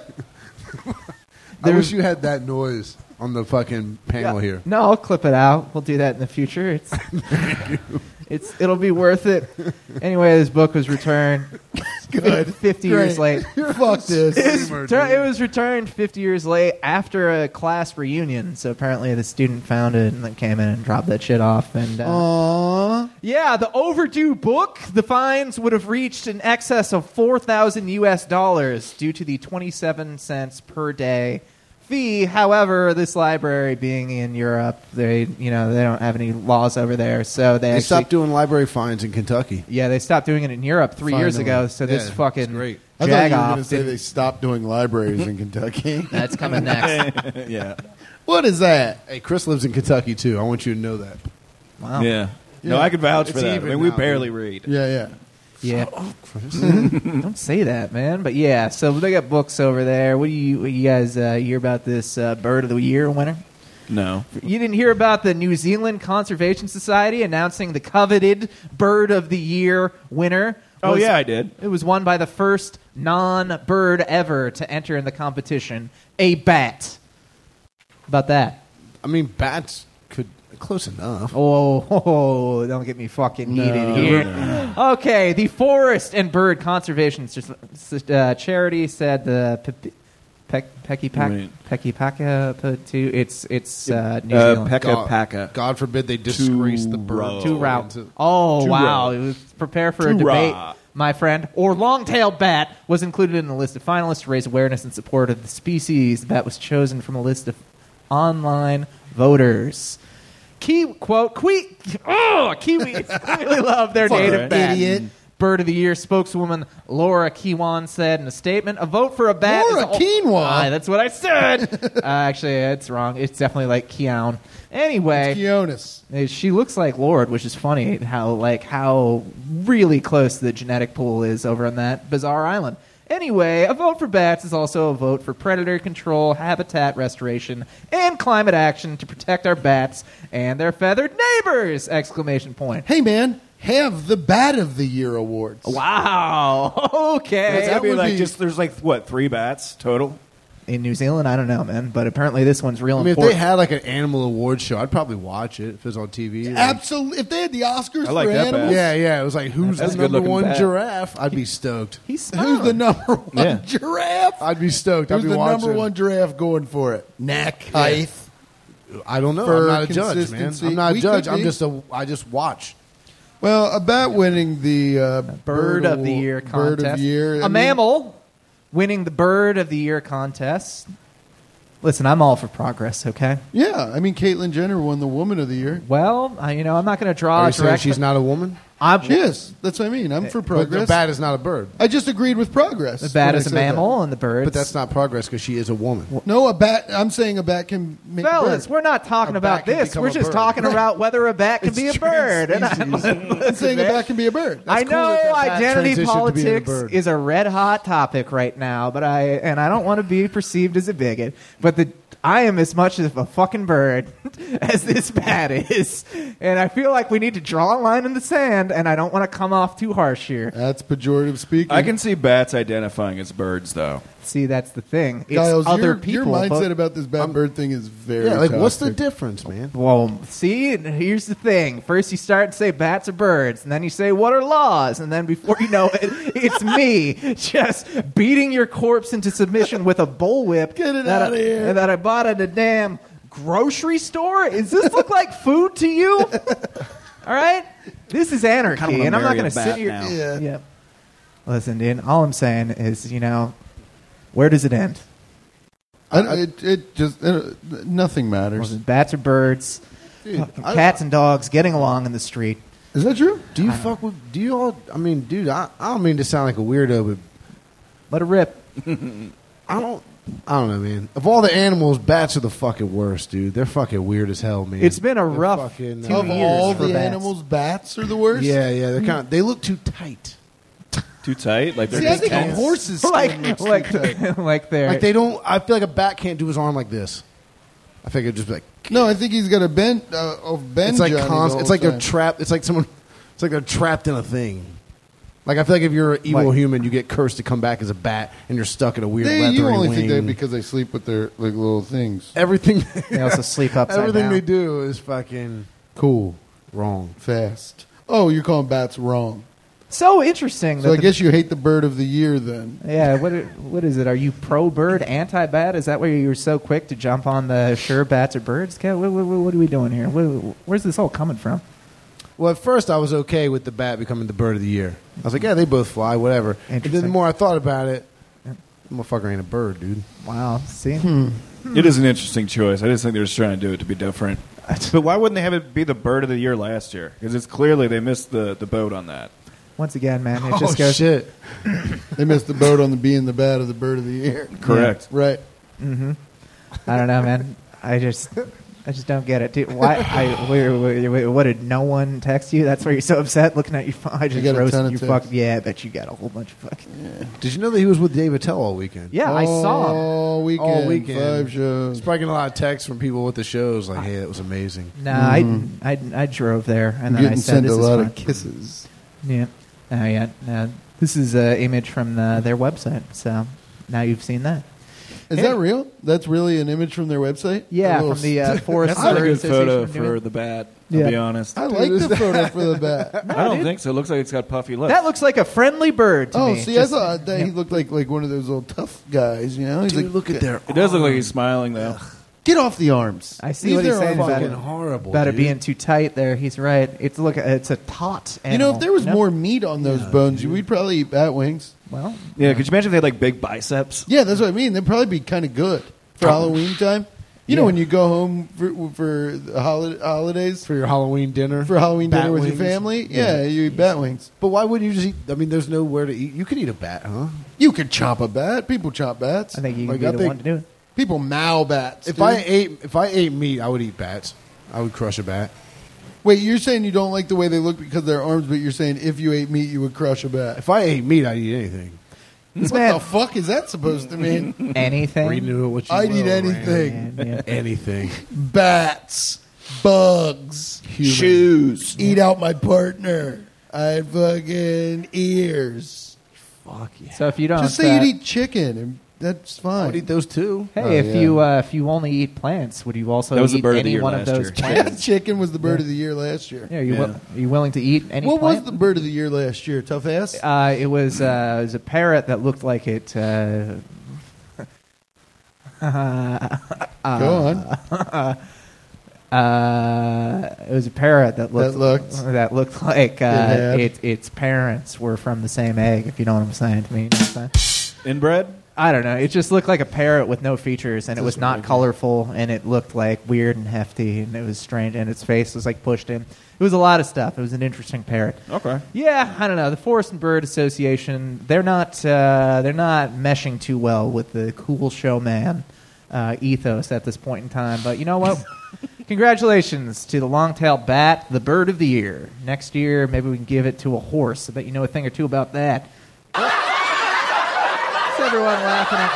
I wish you had that noise on the fucking panel here. No, I'll clip it out. We'll do that in the future. It's, it's it'll be worth it. Anyway, this book was returned. Good. Fifty years late. Fuck this. It was, Gamer, tur- dude. it was returned fifty years late after a class reunion. So apparently the student found it and then came in and dropped that shit off. And uh, Aww. yeah, the overdue book, the fines would have reached in excess of four thousand U S dollars due to the twenty-seven cents per day fee. However, this library being in Europe, they you know they don't have any laws over there, so they, They actually, stopped doing library fines in Kentucky. yeah they stopped doing it in Europe three years Finally. ago. So this Yeah, fucking it's great. I thought you were jag going off to say didn't- they stopped doing libraries in Kentucky. that's coming next. Yeah, What is that? Hey, Chris lives in Kentucky too. I want you to know that. Wow. yeah. No, Yeah. I can vouch It's for that. I even mean, we now, barely dude. read. Yeah, yeah. Yeah. Don't say that, man. But yeah, so they got books over there. What do you, what you guys uh, hear about this uh, Bird of the Year winner? No. You didn't hear about the New Zealand Conservation Society announcing the coveted Bird of the Year winner? Oh, was- yeah, I did. It was won by the first non-bird ever to enter in the competition, a bat. How about that? I mean, bats could close enough. Oh, oh, don't get me fucking heated No. here. Okay, the Forest and Bird Conservation S- uh, Charity said the pe- pe- Pecky Pack Right. Pecky Paka Patu. It's it's uh, New Uh, Zealand. Pekka God, Paka. God forbid they disgrace the bird. row. Two route. into- Oh Two wow! row. It was prepare for a Two debate, row. my friend. Or long-tailed bat was included in the list of finalists to raise awareness and support of the species. The bat was chosen from a list of online voters. Key quote: "Que- oh, Kiwis clearly love their Fucking native bat." idiot. Bird of the Year spokeswoman Laura Kiwan said in a statement, "A vote for a bat." Laura is Quinoa? Ah, that's what I said. uh, actually, it's wrong. It's definitely like Keown. Anyway, Keonis. Uh, She looks like Lord, which is funny how like how really close the genetic pool is over on that bizarre island. Anyway, a vote for bats is also a vote for predator control, habitat restoration, and climate action to protect our bats and their feathered neighbors! Exclamation point. Hey, man, have the Bat of the Year awards. Wow. Okay. That's that be would like be- just there's like what three bats total. In New Zealand, I don't know, man, but apparently this one's real I mean, if important. they had like an animal awards show, I'd probably watch it if it was on T V. Like- Absolutely. If they had the Oscars I like for that animals, bat. yeah, yeah. It was like, who's That's a the number good-looking one bat. giraffe? I'd be stoked. He's who's the number one Yeah. giraffe? I'd be stoked. I'd Who's be the watching. number one giraffe going for it? Neck, height. I don't know. For I'm not a judge, man. consistency. I'm not a We judge. could I'm be. just a. I just watch. Well, a bat winning the uh, Bird of the Year contest. Bird of the Year. I A mean, mammal winning the Bird of the Year contest. Listen, I'm all for progress, okay? Yeah, I mean, Caitlyn Jenner won the Woman of the Year. Well, I, you know, I'm not going to draw Are a you saying direct. she's not a woman? I'm, Yes, that's what I mean. I'm for But progress. the bat is not a bird. I just agreed with progress. the bat when I is a said that. mammal, and the bird. But that's not progress because she is a woman. No, a bat. I'm saying a bat can make Fellas, a bird. we're not talking A about bat can this. become We're a just bird. talking about whether a bat can It's be a bird. And I, I'm saying a bat can be a bird. I cool know that that bat identity transitioned to being a politics bird. is a red hot topic right now, but I and I don't want to be perceived as a bigot, but the I am as much of a fucking bird as this bat is, and I feel like we need to draw a line in the sand, and I don't want to come off too harsh here. That's pejorative speaking. I can see bats identifying as birds, though. See, that's the thing. It's Giles, other your, people. your mindset but- about this bat bird thing is very. Yeah, like what's the toxic. difference, man? Well, see, here's the thing. First you start to say bats are birds, and then you say what are laws, and then before you know it, it's me just beating your corpse into submission with a bullwhip Get it that outta I, here. that I bought at a damn grocery store. Does this look like food to you? All right, this is anarchy, Kinda wanna and I'm not marry going a to sit bat here. now. Yeah. Yeah. Listen, dude. All I'm saying is, you know, where does it end? I, it, it just uh, nothing matters. Was it bats or birds? Fucking cats and dogs getting along in the street. Is that true? Do you fuck with? Do you all? I mean, dude, I, I don't mean to sound like a weirdo, Let it rip. but I don't. I don't know, man. Of all the animals, bats are the fucking worst, dude. They're fucking weird as hell, man. It's been a They're rough fucking, two Of years all for the bats. animals, bats are the worst. Yeah, yeah. They're kind of. They look too tight. Too tight? Like they're See, I just think a tense? horse's skin like looks too like tight. like they're Like they don't. I feel like a bat can't do his arm like this. I think it'd just be like. No, I think he's got a bend. Uh, a bend. It's like Johnny const- the It's whole like they're time. trapped. It's like someone. It's like they're trapped in a thing. Like I feel like if you're an evil Like- human, you get cursed to come back as a bat, and you're stuck in a weird They, leathery you only wing. think that because they sleep with their like little things. everything. they also sleep upside everything down. they do is fucking Cool, wrong. fast. Oh, you're calling bats wrong. So interesting. So that I the- guess you hate the bird of the year then. yeah. What i- what is it? Are you pro bird, anti bat? Is that why you were so quick to jump on the sure bats or birds? Cat, What, what, what are we doing here? What, where's this all coming from? Well, at first I was okay with the bat becoming the bird of the year. I was like, yeah, they both fly, whatever. And then the Interesting. more I thought about it, the motherfucker ain't a bird, dude. Wow. See. It is an interesting choice. I just think they're just trying to do it to be different. But why wouldn't they have it be the bird of the year last year? Because it's clearly they missed the, the boat on that. Once again, man, it Oh just goes. shit! They missed the boat on the being the bat of the bird of the year. Correct. Right. Mm-hmm. I don't know, man. I just, I just don't get it. Dude, why? I wait, wait, wait, what did no one text you? That's why you're so upset looking at your phone. I just got a ton roasted of your texts. fuck. Yeah, I bet you got a whole bunch of fucking. Did you know that he was with Dave Attell all weekend? Yeah, I saw him. All weekend. All weekend. Five He's shows. probably getting a lot of texts from people with the shows, like, "Hey, that was amazing." No, I, I, I drove there and I'm then I getting said, sent "This a is lot fun." of kisses. Yeah. Oh yeah. No, this is an image from the, their website. So now you've seen that. Is Hey. that real? That's really an image from their website? Yeah, A little from the uh, Forest That's not a Bird good Association photo of New for England. the bat, I'll Yeah. be honest. I like the photo for the bat. I don't think so. It looks like it's got puffy lips. That looks like a friendly bird to Oh, me. see, Just- I thought that yeah. he looked like like one of those little tough guys. You know, he's Dude, like, look at their. It does look like he's smiling, though. get off the arms. I see Leave what he's their saying arms about alone. it. fucking horrible. About it dude. being too tight there. He's right. It's look. It's a taut You animal. know, if there was No? more meat on those bones, we'd probably eat bat wings. Well, Yeah, could you imagine if they had like big biceps? Yeah, that's what I mean. They'd probably be kind of good for Halloween time. You know, Yeah. when you go home for, for the holi- holidays, for your Halloween dinner. for Halloween Bat dinner with wings. your family, yeah, you eat bat wings. But why wouldn't you just eat? I mean, there's nowhere to eat. You could eat a bat, huh? You could chop a bat. People chop bats. I think you Like, can I be the think- one to do it. People mow bats. If dude. I ate, if I ate meat, I would eat bats. I would crush a bat. Wait, you're saying you don't like the way they look because they're arms, but you're saying if you ate meat, you would crush a bat. If I ate meat, I'd eat anything. This What man, the fuck is that supposed to mean? anything. Read into it what you I'd will, eat Rand. anything. Yeah, yeah. Anything. Bats, bugs, Shoes. eat out my partner. I'd fucking ears. Fuck yeah. So if you don't, Just say uh, you'd eat chicken, and that's I fine. would eat those too. hey, Oh, if yeah. you uh, if you only eat plants, would you also That was the eat bird of the any year one of last those year. plants? Yeah, chicken was the bird of the year last year. Yeah, are you, Yeah. wi- are you willing to eat any What plant? was the bird of the year last year? Tough ass. Uh, it was uh, it was a parrot that looked like it. Uh, Go on. uh, it was a parrot that looked That looked- that looked like uh, had. it, its parents were from the same egg. If you know what I'm saying to me, you know what I'm saying? Inbred? I don't know. It just looked like a parrot with no features, and it was not colorful, and it looked like weird and hefty, and it was strange, and its face was like pushed in. It was a lot of stuff. It was an interesting parrot. Okay. Yeah, I don't know. The Forest and Bird Association, they're not uh, they're not meshing too well with the cool showman uh, ethos at this point in time. But you know what? Congratulations to the long-tailed bat, the bird of the year. Next year, maybe we can give it to a horse. I bet you know a thing or two about that. Everyone laughing at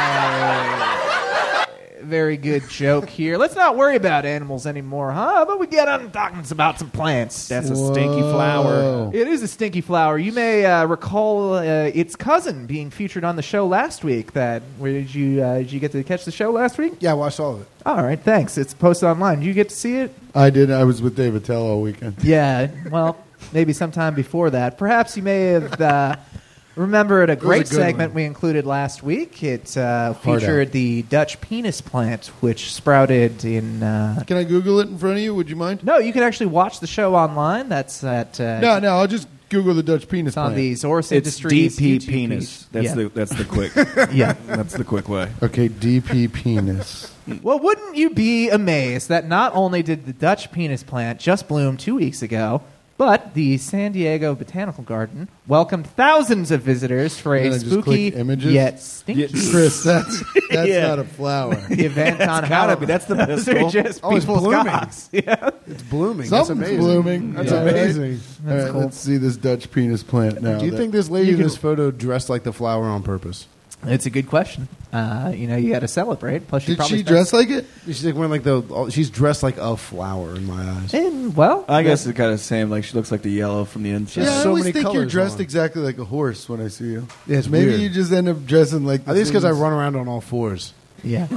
my very good joke here. Let's not worry about animals anymore, huh? But we get on talking about some plants. That's a stinky flower. It is a stinky flower. You may uh, recall uh, its cousin being featured on the show last week. That where did you uh, did you get to catch the show last week? Yeah, well, I saw it. All right, thanks. It's posted online. Did you get to see it? I did. I was with Dave Attell all weekend. Yeah. Well, maybe sometime before that. Perhaps you may have. Uh, Remember a great a good segment one. we included last week. It uh, Hard featured out. the Dutch penis plant, which sprouted in... Uh, Can I Google it in front of you? Would you mind? no, you can actually watch the show online. That's at... Uh, No, no. I'll just Google the Dutch penis It's on plant. the Zorus It's Industries D P YouTube penis. page. That's yeah. the that's the quick. yeah. That's the quick way. Okay, D P penis. Well, wouldn't you be amazed that not only did the Dutch penis plant just bloom two weeks ago, but the San Diego Botanical Garden welcomed thousands of visitors for a Then I just spooky click images? yet stinky Chris, that's that's Yeah. not a flower. event on Gotta Halloween. be. That's the best. Those are just Oh, it's people's blooming. cocks. Yeah. It's blooming. That's Something's amazing. blooming. That's Yeah. amazing. All right, cool. let's see this Dutch penis plant now. Do you That- think this lady You in can- this photo dressed like the flower on purpose? It's a good question. Uh, you know, you got to celebrate. Plus, she Did probably she spent- dress like it? She's like wearing like the. She's dressed like a flower in my eyes. And, well, I guess it's kind of the same. Like she looks like the yellow from the inside. There's Yeah, I so always many think you're colors dressed on. exactly like a horse when I see you. Yeah, it's Maybe weird. you just end up dressing like. I think it's because I Sims. run around on all fours. yeah.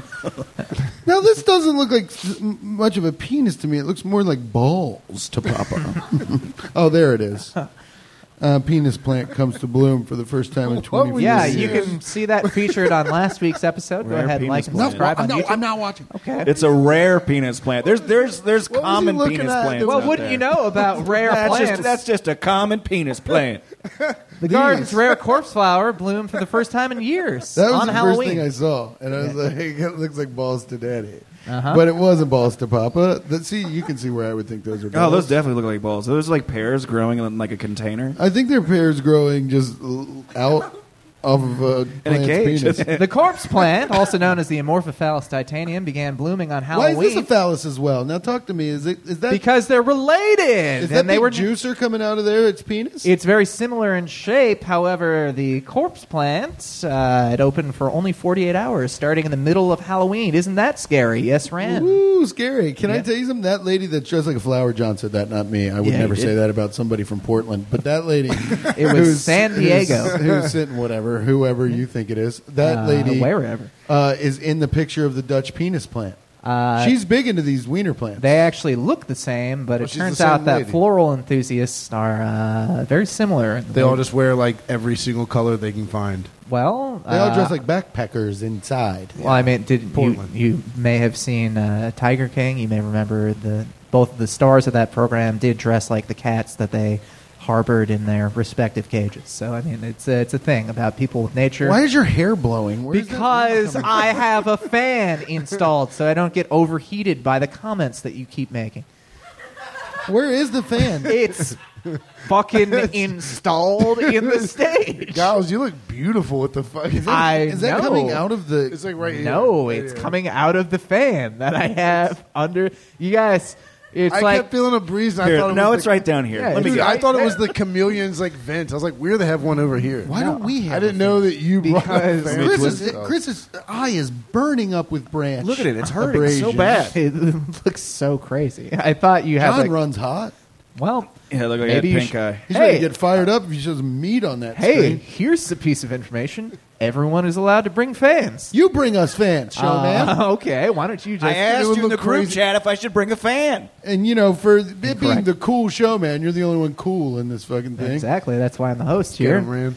Now this doesn't look like s- m- much of a penis to me. It looks more like balls to Papa. Oh, there it is. Uh, penis plant comes to bloom for the first time in What twenty. were Yeah, you you serious? can see that featured on last week's episode. Go Rare ahead and like penis and plant. subscribe on YouTube. not watching. Okay. It's a rare penis plant. There's there's there's What was he common looking penis at? plants. well, out wouldn't there. you know about rare That's plants? just that's just a common penis plant. the garden's rare corpse flower bloomed for the first time in years That was on the Halloween. first thing I saw, and I was like, "It looks like balls to daddy," Uh-huh. but it wasn't balls to Papa. That, see, you can see where I would think those are. Balls. Oh, those definitely look like balls. Those are like pears growing in like a container. I think they're pears growing just l- out of a In a plant's cage. penis. The corpse plant, also known as the Amorphophallus titanium, began blooming on Why Halloween is this a phallus as well? Now talk to me. Is it is that because they're related. is that and they big were juicer coming out of there? It's penis. It's very similar in shape. However, the corpse plant uh, it opened for only forty-eight hours, starting in the middle of Halloween. Isn't that scary? Yes, Rand. Ooh, scary. Can I Yeah. tell you something? That lady that's dressed like a flower, John said that, not me. I would Yeah, never you say did. that about somebody from Portland. But that lady. It was who's- San Diego. Who's, who's sitting, whatever, whoever you think it is. That Uh, lady wherever. uh, is in the picture of the Dutch penis plant. Uh, She's big into these wiener plants. They actually look the same, but Well, it she's the turns same out that lady. floral enthusiasts are uh, very similar. in the They way- all just wear like every single color they can find. well. They all uh, dress like backpackers inside. Well, I mean, did you, Portland. you may have seen uh, Tiger King. You may remember the both of the stars of that program did dress like the cats that they harbored in their respective cages. So I mean, it's a, it's a thing about people with nature. Why is your hair blowing? Where's that Because coming I have a fan installed, so I don't get overheated by the comments that you keep making. from? Where is the fan? It's fucking installed in the stage. Giles, you look beautiful with the fucking. I is that know. coming out of the? It's like right here. No, Right it's here. coming out of the fan that I have under. You guys, it's I like kept feeling a breeze. And I Here, thought it no, was it's the, right down here. Yeah, Let me it's Dude, get. I right thought it there. was the chameleon's like vent. I was like, weird to have one over here. Why don't we have? I didn't a know that you brought a Because- fan. Chris's, Oh. Chris's eye is burning up with branch. Look at it. It's hurting so abrasion. bad. it looks so crazy. I thought you had John like, runs hot. well, Yeah, look like Maybe I you had pink should- eye. He's ready Hey. to get fired up if he shows meat on that hey, screen. here's a piece of information. Everyone is allowed to bring fans. You bring us fans, showman. Uh, okay, why don't you just? I asked would you in the look group crazy. chat if I should bring a fan. And you know, for it being Incorrect. the cool showman, you're the only one cool in this fucking thing. Exactly. That's why I'm the host Get here. him, Rand.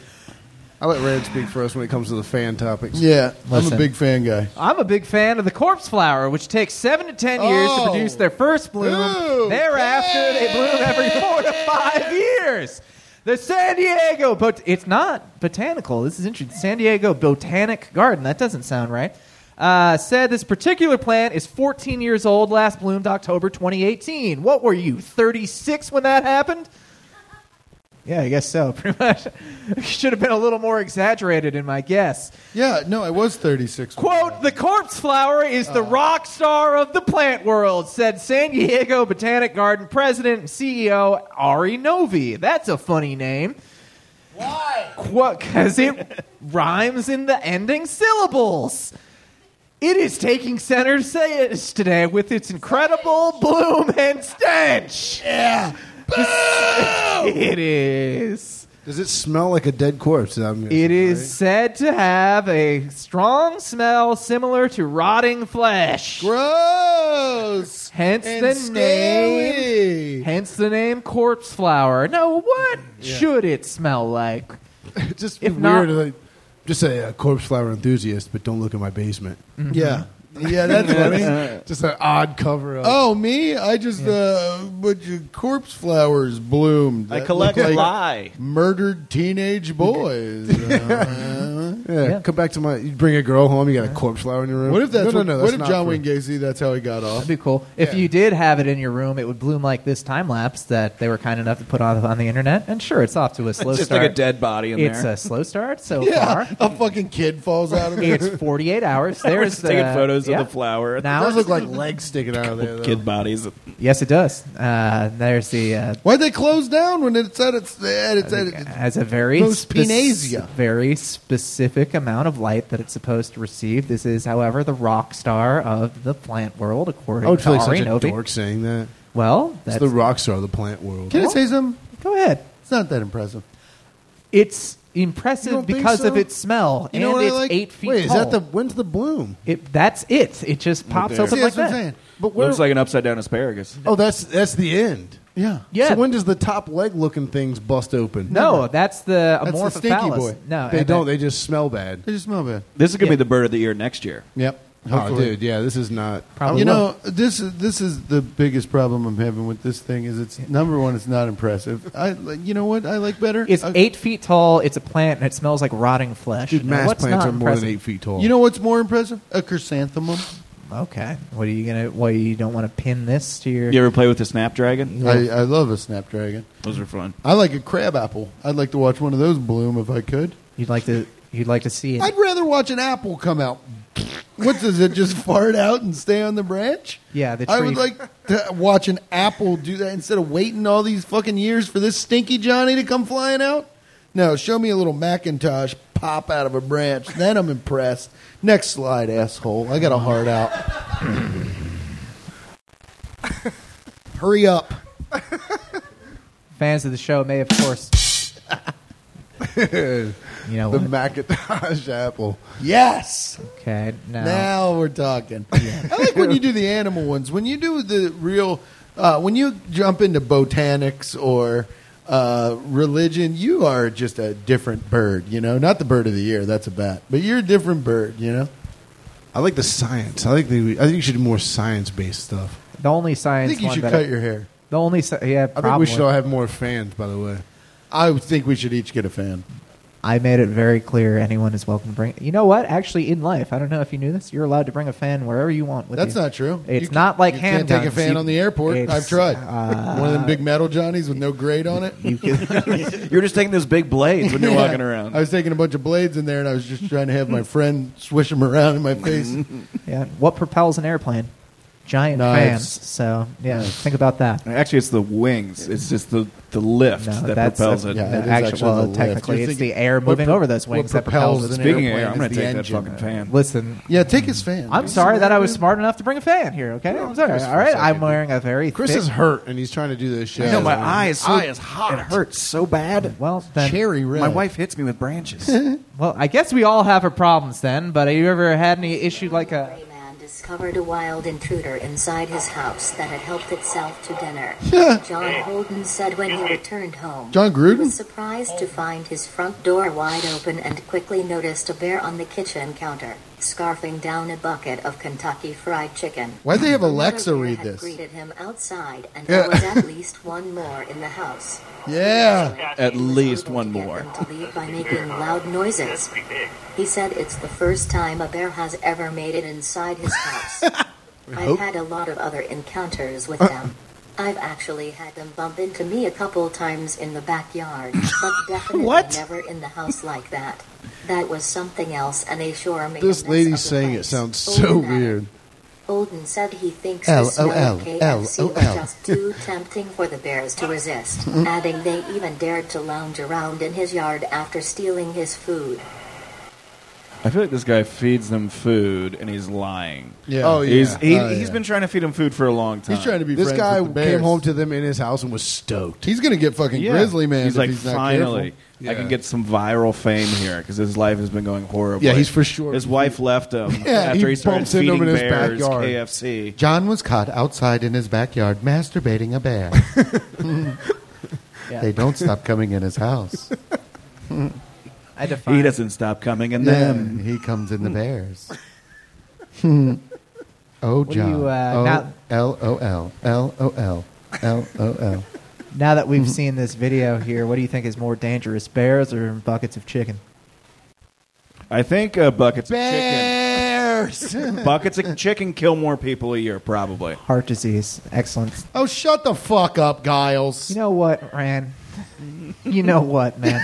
I let Rand speak for us when it comes to the fan topics. Yeah, I'm Listen. a big fan guy. I'm a big fan of the corpse flower, which takes seven to ten years to Oh. produce their first bloom. Ooh, Thereafter, they bloom every four to five years. The San Diego, bot- it's not botanical. This is interesting. San Diego Botanic Garden. That doesn't sound right. Uh, said this particular plant is fourteen years old. Last bloomed October twenty eighteen. What were you, thirty-six when that happened? Yeah, I guess so. Pretty much. Should have been a little more exaggerated in my guess. Yeah, no, I was thirty-six. Quote, the corpse flower is the rock star of the plant world, said San Diego Botanic Garden president and C E O Ari Novi. That's a funny name. Why? Because it rhymes in the ending syllables. It is taking center stage today with its incredible bloom and stench. Yeah. It is. Does it smell like a dead corpse? I'm It is right? said to have a strong smell similar to rotting flesh. Gross. Hence And the scary. name. Hence the name corpse flower. No, what should it smell like? just if weird. not- Like, just a, uh corpse flower enthusiast, but don't look in my basement. Yeah. Yeah, that's funny. Just an odd cover up. Oh, me? I just, uh, but your corpse flowers bloomed. I That collect look like lie. murdered teenage boys. Uh, yeah, yeah. Come back to my. You bring a girl home. You got a corpse flower in your room. what if that's no, no, what, no, what that's if not John for- Wayne Gacy, that's how he got off? That'd be cool. If you did have it in your room, it would bloom like this time lapse that they were kind enough to put on on the internet. And sure, it's off to a slow Just start. like a dead body in It's there. a slow start so Yeah, far. a fucking kid falls out of it. It's forty-eight hours. We're There's just taking the- photos yeah. of the flower. Now It does it's- look like legs sticking out of there. Though. Kid bodies. Yes, it does. Uh, there's the uh, Why'd they close down when it's at its at its, at its has a very Most pinasia. very specific amount of light that it's supposed to receive. This is, however, the rock star of the plant world, according I would to feel like Ari such a Novi. dork saying that. Well, It's that's the rock star of the plant world. Can I say something? go ahead. It's not that impressive. It's You impressive don't think because of so? its smell, You know and what I it's like? eight feet Wait, is tall. that the when's the bloom? It, that's it. It just pops there. open See, like that's what I'm that. saying. But where? Looks like an upside down asparagus. oh, that's that's the end. Yeah. Yeah. So when does the top leg looking things bust open? No, that's the the amorphophallus. stinky boy. No, they and don't. that- They just smell bad. They just smell bad. This is gonna Yeah. be the bird of the year next year. Yep. Oh, Hopefully. dude, yeah, this is not. Probably You will. know, this is this is the biggest problem I'm having with this thing. Is it's number one, it's not impressive. I, like- you know what I like better? It's I- eight feet tall. It's a plant, and it smells like rotting flesh. Dude, Now, mass what's plants not are more impressive? than eight feet tall. You know what's more impressive? A chrysanthemum. Okay. What are you gonna? Why you don't want to pin this to your? You ever play with the snapdragon? I, I love a snapdragon. Those are fun. I like a crab apple. I'd like to watch one of those bloom if I could. You'd like to. You'd like to see it. I'd rather watch an apple come out. What does it just fart out and stay on the branch? Yeah, the I tree- would like to watch an apple do that instead of waiting all these fucking years for this stinky Johnny to come flying out. No, show me a little Macintosh pop out of a branch. Then I'm impressed. Next slide, asshole. I got a heart out. Hurry up. Fans of the show may, of course, you know. the what? Macintosh apple. Yes. Okay. Now, Now we're talking. I like when you do the animal ones. When you do the real, uh, when you jump into botanics or uh, religion, you are just a different bird. You know, not the bird of the year. That's a bat, but you're a different bird. You know. I like the science. I like the. I think you should do more science based stuff. the only I science think you one should that cut I- your hair. The only, sci- yeah, I probably. think we should all have more fans. By the way, I think we should each get a fan. I made it very clear anyone is welcome to bring. You know what? Actually, in life, I don't know if you knew this. You're allowed to bring a fan wherever you want. With That's you. not true. It's You not like you can't handguns. take a fan You- on the airport. it's, I've tried. uh, One of them big metal Johnnies with no grade on it. You can, You're just taking those big blades when you're Yeah. walking around. I was taking a bunch of blades in there, and I was just trying to have my friend swish them around in my face. yeah. What propels an airplane? Giant Knives. fans. So yeah, think about that. Actually, it's the wings. It's just the, the lift No, that that's- propels that's- it. Yeah, no, it is actually, actually well, the lift. technically, You're it's thinking- the air what moving pro- over those what wings that propels propels an it. Speaking of airplane air, I'm is going to the take that engine. fucking fan. Listen, Yeah, take his fan. I'm sorry that I was smart enough to bring a fan here. Okay, I'm sorry. Chris for All right, a I'm second. wearing a very Chris thick, is hurt and he's trying to do this show. I know, my eye is so, eye is hot. It hurts so bad. well. Then, cherry red. My wife hits me with branches. well, I guess we all have our problems then. But have you ever had any issue like a? Gray man discovered a wild intruder inside his house that had helped itself to dinner. John Holden said when he returned home, John he Gruden? was surprised to find his front door wide open and quickly noticed a bear on the kitchen counter. scarfing down a bucket of Kentucky Fried Chicken. Why'd they have Another Alexa bear read had this? greeted him outside, and Yeah. there was at least one more in the house. Yeah. At He was least able one to get more. them to leave by making loud noises. He said it's the first time a bear has ever made it inside his house. I've had a lot of other encounters with them. I've actually had them bump into me a couple times in the backyard, but definitely What? never in the house like that. That was something else, and they sure made This a mess lady of the saying it place. sounds so Olden added. weird. Olden said he thinks L the smell O L, of K L F C O was L. just too tempting for the bears to resist, adding they even dared to lounge around in his yard after stealing his food. I feel like this guy feeds them food and he's lying. Yeah. Oh, yeah. He's he, Oh, he's yeah. been trying to feed him food for a long time. He's trying to be This friends guy with the bears. came home to them in his house and was stoked. He's gonna get fucking Yeah. grizzly man. He's if like, he's not finally, careful. I can get some viral fame here because his life has been going horribly. Yeah, he's for sure. His wife left him Yeah, after he he started bumps into him feeding in his bears backyard. K F C. John was caught outside in his backyard masturbating a bear. Yeah. They don't stop coming in his house. I define He doesn't stop coming in Yeah, them. he comes in the bears. oh, What do John. you, uh, oh, now- L O L. L O L. L O L. Now that we've seen this video here, what do you think is more dangerous, bears or buckets of chicken? I think uh, buckets Bears. of chicken. Buckets of chicken kill more people a year, probably. Heart disease. Excellent. Oh, shut the fuck up, Giles. You know what, Rand? You know what, man?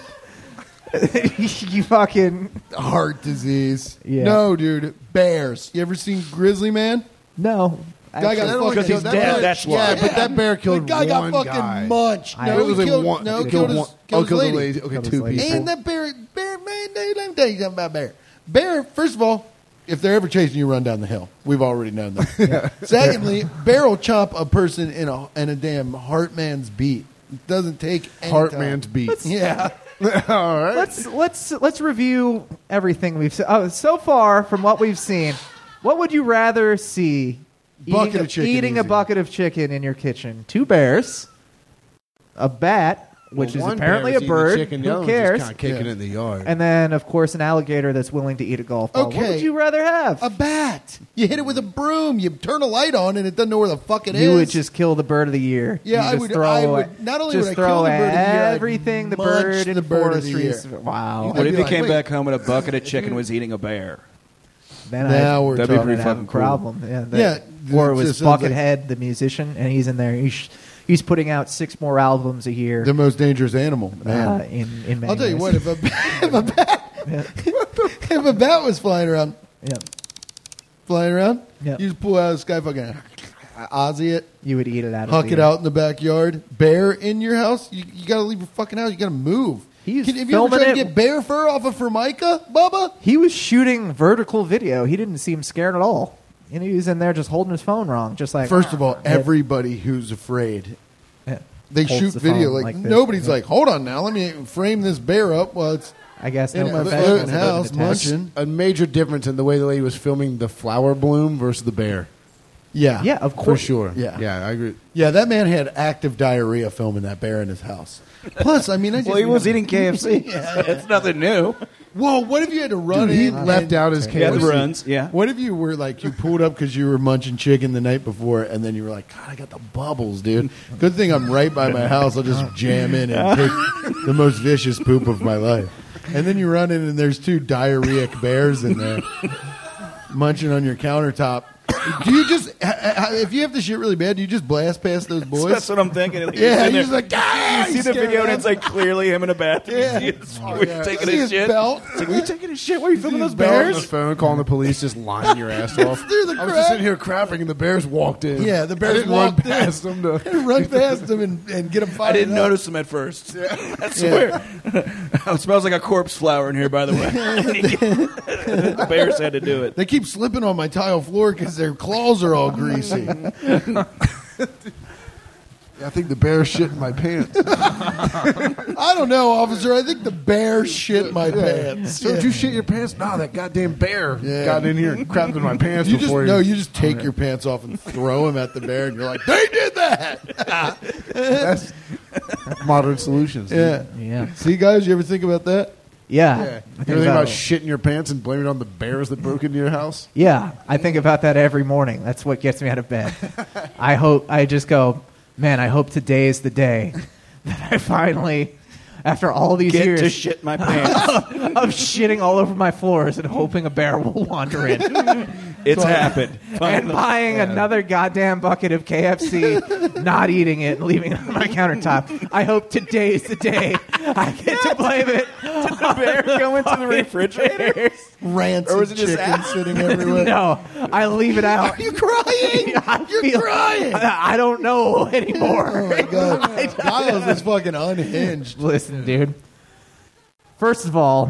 You fucking... Heart disease. Yeah. No, dude. Bears. You ever seen Grizzly Man? No. Guy got Actually- fucking Because he's that dead, bear- that's why. Yeah, but that bear The killed guy got one fucking guy. munched. I- No, It he was like killed, one- no, it he killed killed, one- his, oh, killed his killed the lady. lady. Okay, Killed two his lady. people. Ain't that bear, bear, man, dude, let me tell you something about bear. Bear, first of all, if they're ever chasing you, run down the hill. We've already known that. Secondly, bear will chomp a person in a in a damn Heartman's beat. It doesn't take any Heartman's time. beat. Yeah. All right. Let's let's let's review everything we've seen. Oh, so far from what we've seen. What would you rather see? Bucket eating, of chicken, eating a easy. bucket of chicken in your kitchen. Two bears, a bat, which Well, is one apparently bear a is eating bird. chicken, the Who other one's just cares? kinda kicking Yeah. it in the yard. And then, of course, an alligator that's willing to eat a golf ball. What Okay. would you rather have? A bat. You hit it with a broom. You turn a light on, and it doesn't know where the fuck it is. you would just kill the bird of the year. Yeah, You I just would- Throw I would- away- not only just would I throw kill the bird of the year, I'd everything the munch bird the in bird of the forestries. year. Wow. What I'd if be he like, came wait. back home and a bucket of chicken was eating a bear? Then Now I, we're That'd be talking. pretty have a fucking cool. problem. Yeah, that- Yeah, or it it was just sounds like- Buckethead, the musician, and he's in there. He's, he's putting out six more albums a year. The most dangerous animal, man. uh, in in many I'll tell you ways. what, if a, if a bat Yeah. if a bat was flying around, Yeah. flying around, Yeah. you just pull out of the sky, fucking Ozzy it, You would eat it out. huck of it the out in the backyard. Bear in your house, you, you got to leave your fucking house. You got to move. He's Can, have you ever filming tried to it- get bear fur off of Formica, Bubba? He was shooting vertical video. He didn't seem scared at all. And he was in there just holding his phone wrong, just like. First of all, Yeah. everybody who's afraid, Yeah. they Holds shoot the video phone like, like this. nobody's Yeah. like, hold on now, let me frame this bear up while it's I guess in no my professionals fucking have house been attached. munching. A major difference in the way the lady was filming the flower bloom versus the bear. Yeah, Yeah, of For course. sure. Yeah. Yeah, I agree. yeah. That man had active diarrhea filming that bear in his house. Plus, I mean, I just Well, he was eating K F C. It's nothing new. Whoa, what if you had to run He in? left and- out his He had K F the C. runs, yeah. What if you were like you pulled up because you were munching chicken the night before, and then you were like, God, I got the bubbles, dude. Good thing I'm right by my house. I'll just jam in and take the most vicious poop of my life. And then you run in, and there's two diarrheic bears in there munching on your countertop. Do you just, ha- ha- if you have the shit really bad, do you just blast past those boys? That's what I'm thinking. You're Yeah, sitting you're there- just like, ah, you see the scared video and them. it's like clearly him in a bathroom. Yeah. You see his- Oh, we're yeah. taking See his his shit. belt? It's like, were you taking his shit? Were you filming See those his belt on On the bears? phone, calling the police, just lying your ass off. Through the I was crack. just sitting here crapping, and the bears walked in. Yeah, the bears I didn't run walked in. past them. To, Run past them and, and get them fired I didn't up. notice him at first. I swear. It smells like a corpse flower in here, by the way. The bears had to do it. They keep slipping on my tile floor because their claws are all greasy. I think the bear shit in my pants. I don't know, officer. I think the bear shit my pants. Don't you shit your pants? No, that goddamn bear Yeah. got in here and crapped in my pants You just before. no, he, you just take your pants off and throw them at the bear, and you're like, they did that. That's modern solutions. dude. Yeah. Yeah. See, guys, you ever think about that? Yeah. Yeah. I You think ever think about about- shitting your pants and blaming it on the bears that broke into your house? Yeah, I think about that every morning. That's what gets me out of bed. I hope I just go, man, I hope today is the day that I finally, after all these Get years to shit my pants. of shitting all over my floors and hoping a bear will wander in. It's So- happened. And Finally. buying another goddamn bucket of K F C, not eating it, and leaving it on my countertop. I hope today is the day I get to blame it. Did the bear go into the refrigerator? Rancid Or was it just chicken out? sitting everywhere. No, I leave it out. Are you crying? I You're feel- crying. I, I don't know anymore. Oh my god, Giles is fucking unhinged. Listen, dude. First of all,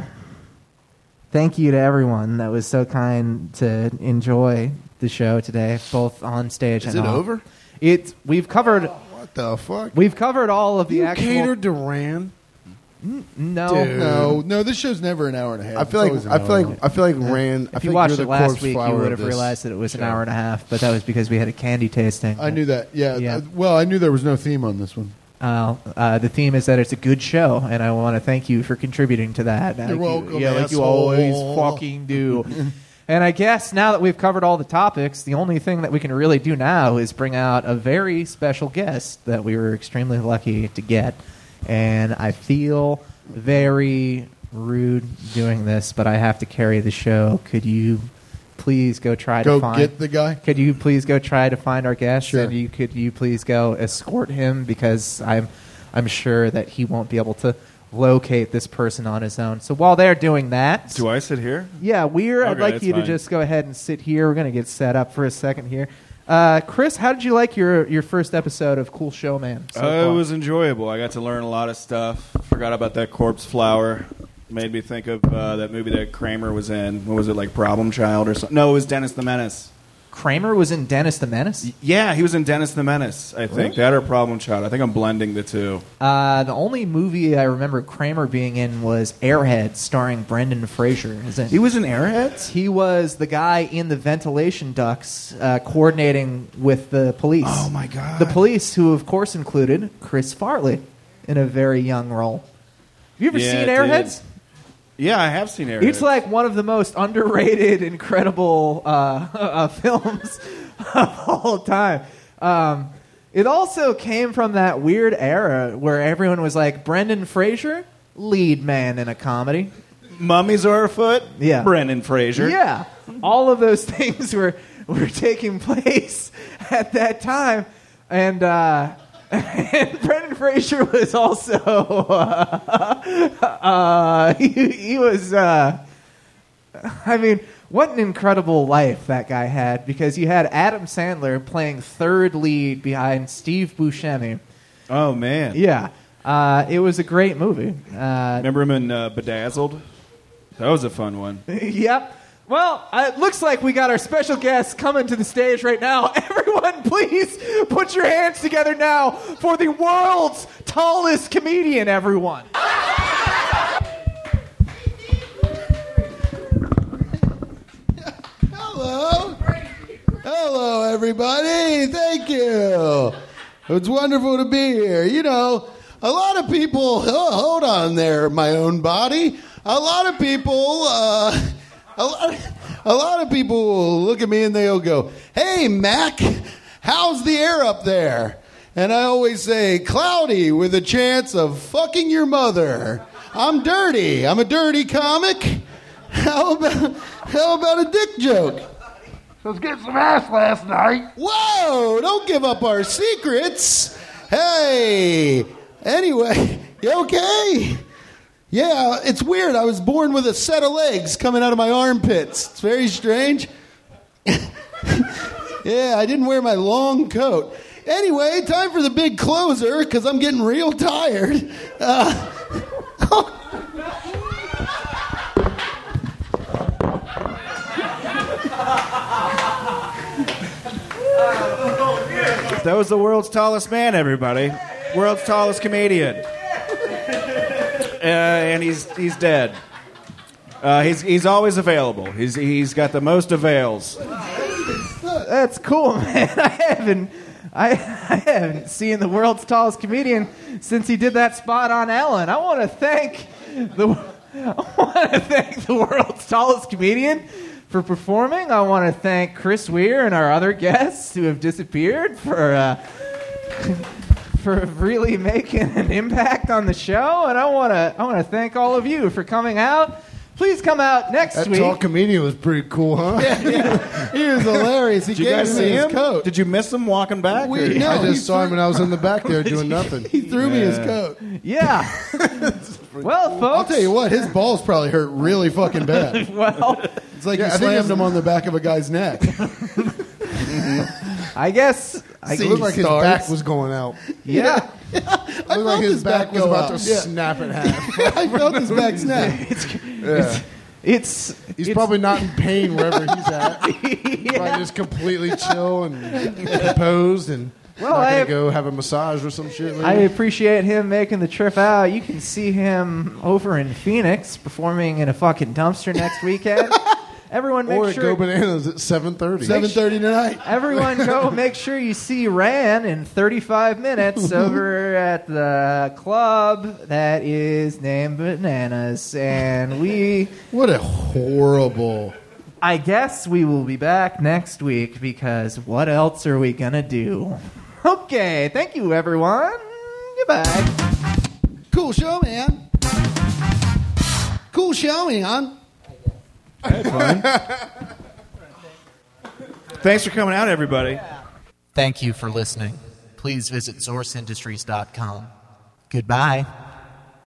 thank you to everyone that was so kind to enjoy the show today, both on stage Is and it off. over? It's we've covered What the fuck? we've covered all of the You actual. catered to Ran? no, Dude. No, no, this show's never an hour and a half. I feel It's like always an I feel hour. like I feel like Ran. I If feel you like watched you're it the last corpse week, you flower would of have this realized that it was an show. hour and a half, but that was because we had a candy tasting. I knew that. Yeah. Yeah. Uh, well, I knew there was no theme on this one. Uh, uh, the theme is that it's a good show, and I want to thank you for contributing to that. You're Like you- welcome, yeah, like you asshole. always fucking do. And I guess now that we've covered all the topics, the only thing that we can really do now is bring out a very special guest that we were extremely lucky to get. And I feel very rude doing this, but I have to carry the show. Could you please go try Go to find get the guy. Could you please go try to find our guest? Sure. And you could you please go escort him, because I'm I'm sure that he won't be able to locate this person on his own. So while they're doing that, Do I sit here? yeah, we're. I'd Okay, like that's you to fine. just go ahead and sit here. We're going to get set up for a second here. Uh, Chris, how did you like your your first episode of Cool Show Man? so Uh, far? it was enjoyable. I got to learn a lot of stuff. Forgot about that corpse flower. Made me think of uh, that movie that Kramer was in. What was it, like Problem Child or something? No, it was Dennis the Menace. Kramer was in Dennis the Menace. Yeah, he was in Dennis the Menace, I think. What? That or Problem Child. I think I'm blending the two. Uh, the only movie I remember Kramer being in was Airheads, starring Brendan Fraser. Is it? He was in Airheads? He was the guy in the ventilation ducts uh, coordinating with the police. Oh, my God. The police, who of course included Chris Farley in a very young role. Have you ever Yeah, seen it Airheads? did. Yeah, I have seen Airheads. It's like one of the most underrated, incredible uh, uh, films of all time. Um, it also came from that weird era where everyone was like, Brendan Fraser, lead man in a comedy. Mummies are afoot? Yeah. Brendan Fraser. Yeah. All of those things were, were taking place at that time. And, uh, and Brendan Fraser was also, uh, uh, he, he was, uh, I mean, what an incredible life that guy had, because you had Adam Sandler playing third lead behind Steve Buscemi. Oh, man. Yeah. Uh, it was a great movie. Uh, Remember him in uh, Bedazzled? That was a fun one. Yep. Well, uh, it looks like we got our special guest coming to the stage right now. Everyone, please put your hands together now for the world's tallest comedian, everyone. Hello. Hello, everybody. Thank you. It's wonderful to be here. You know, a lot of people, oh, hold on there, my own body. A lot of people, uh, a lot, a lot of people will look at me and they'll go, "Hey, Mac, how's the air up there?" And I always say, "Cloudy with a chance of fucking your mother." I'm dirty. I'm a dirty comic. How about, how about a dick joke? Let's get some ass last night. Whoa, don't give up our secrets. Hey, anyway, you okay? Yeah, it's weird. I was born with a set of legs coming out of my armpits. It's very strange. Yeah, I didn't wear my long coat. Anyway, time for the big closer, because I'm getting real tired. Uh, That was the world's tallest man, everybody. World's tallest comedian. Uh, and he's he's dead. Uh, he's he's always available. He's he's got the most avails. That's cool, man. I haven't, I, I haven't seen the world's tallest comedian since he did that spot on Ellen. I want to thank the, I want to thank the world's tallest comedian for performing. I want to thank Chris Weir and our other guests who have disappeared for uh, for really making an impact on the show. And I want to I want to thank all of you for coming out. Please come out next That week. tall comedian was pretty cool, huh? Yeah, yeah. He was hilarious. He Did you gave guys me see his him? coat. Did you miss him walking back? We- or- no, I he just saw him when I was in the back there doing nothing. He threw me his Yeah. coat. Yeah. Well, folks. I'll tell you what, his balls probably hurt really fucking bad. Well, It's like Yeah, I you think slammed it's- him on the back of a guy's neck. I guess. I It looked like his Stars. back was going out. yeah. It looked like his back was go about out. to Yeah. snap in half. I felt his back snap. Yeah. It's. He's it's, probably not in pain wherever he's at. Probably just completely chill and composed and Well, not I- gonna go have a massage or some shit. I Later. appreciate him making the trip out. You can see him over in Phoenix performing in a fucking dumpster next weekend. Everyone make Or at sure Go Bananas at seven thirty. seven thirty tonight. everyone go make sure you see Ran in thirty-five minutes over at the club that is named Bananas. And we What a horrible. I guess we will be back next week because what else are we going to do? Okay, thank you everyone. Goodbye. Cool show, man. Cool show, man. Thanks for coming out, everybody. Thank you for listening. Please visit source industries dot com. Goodbye.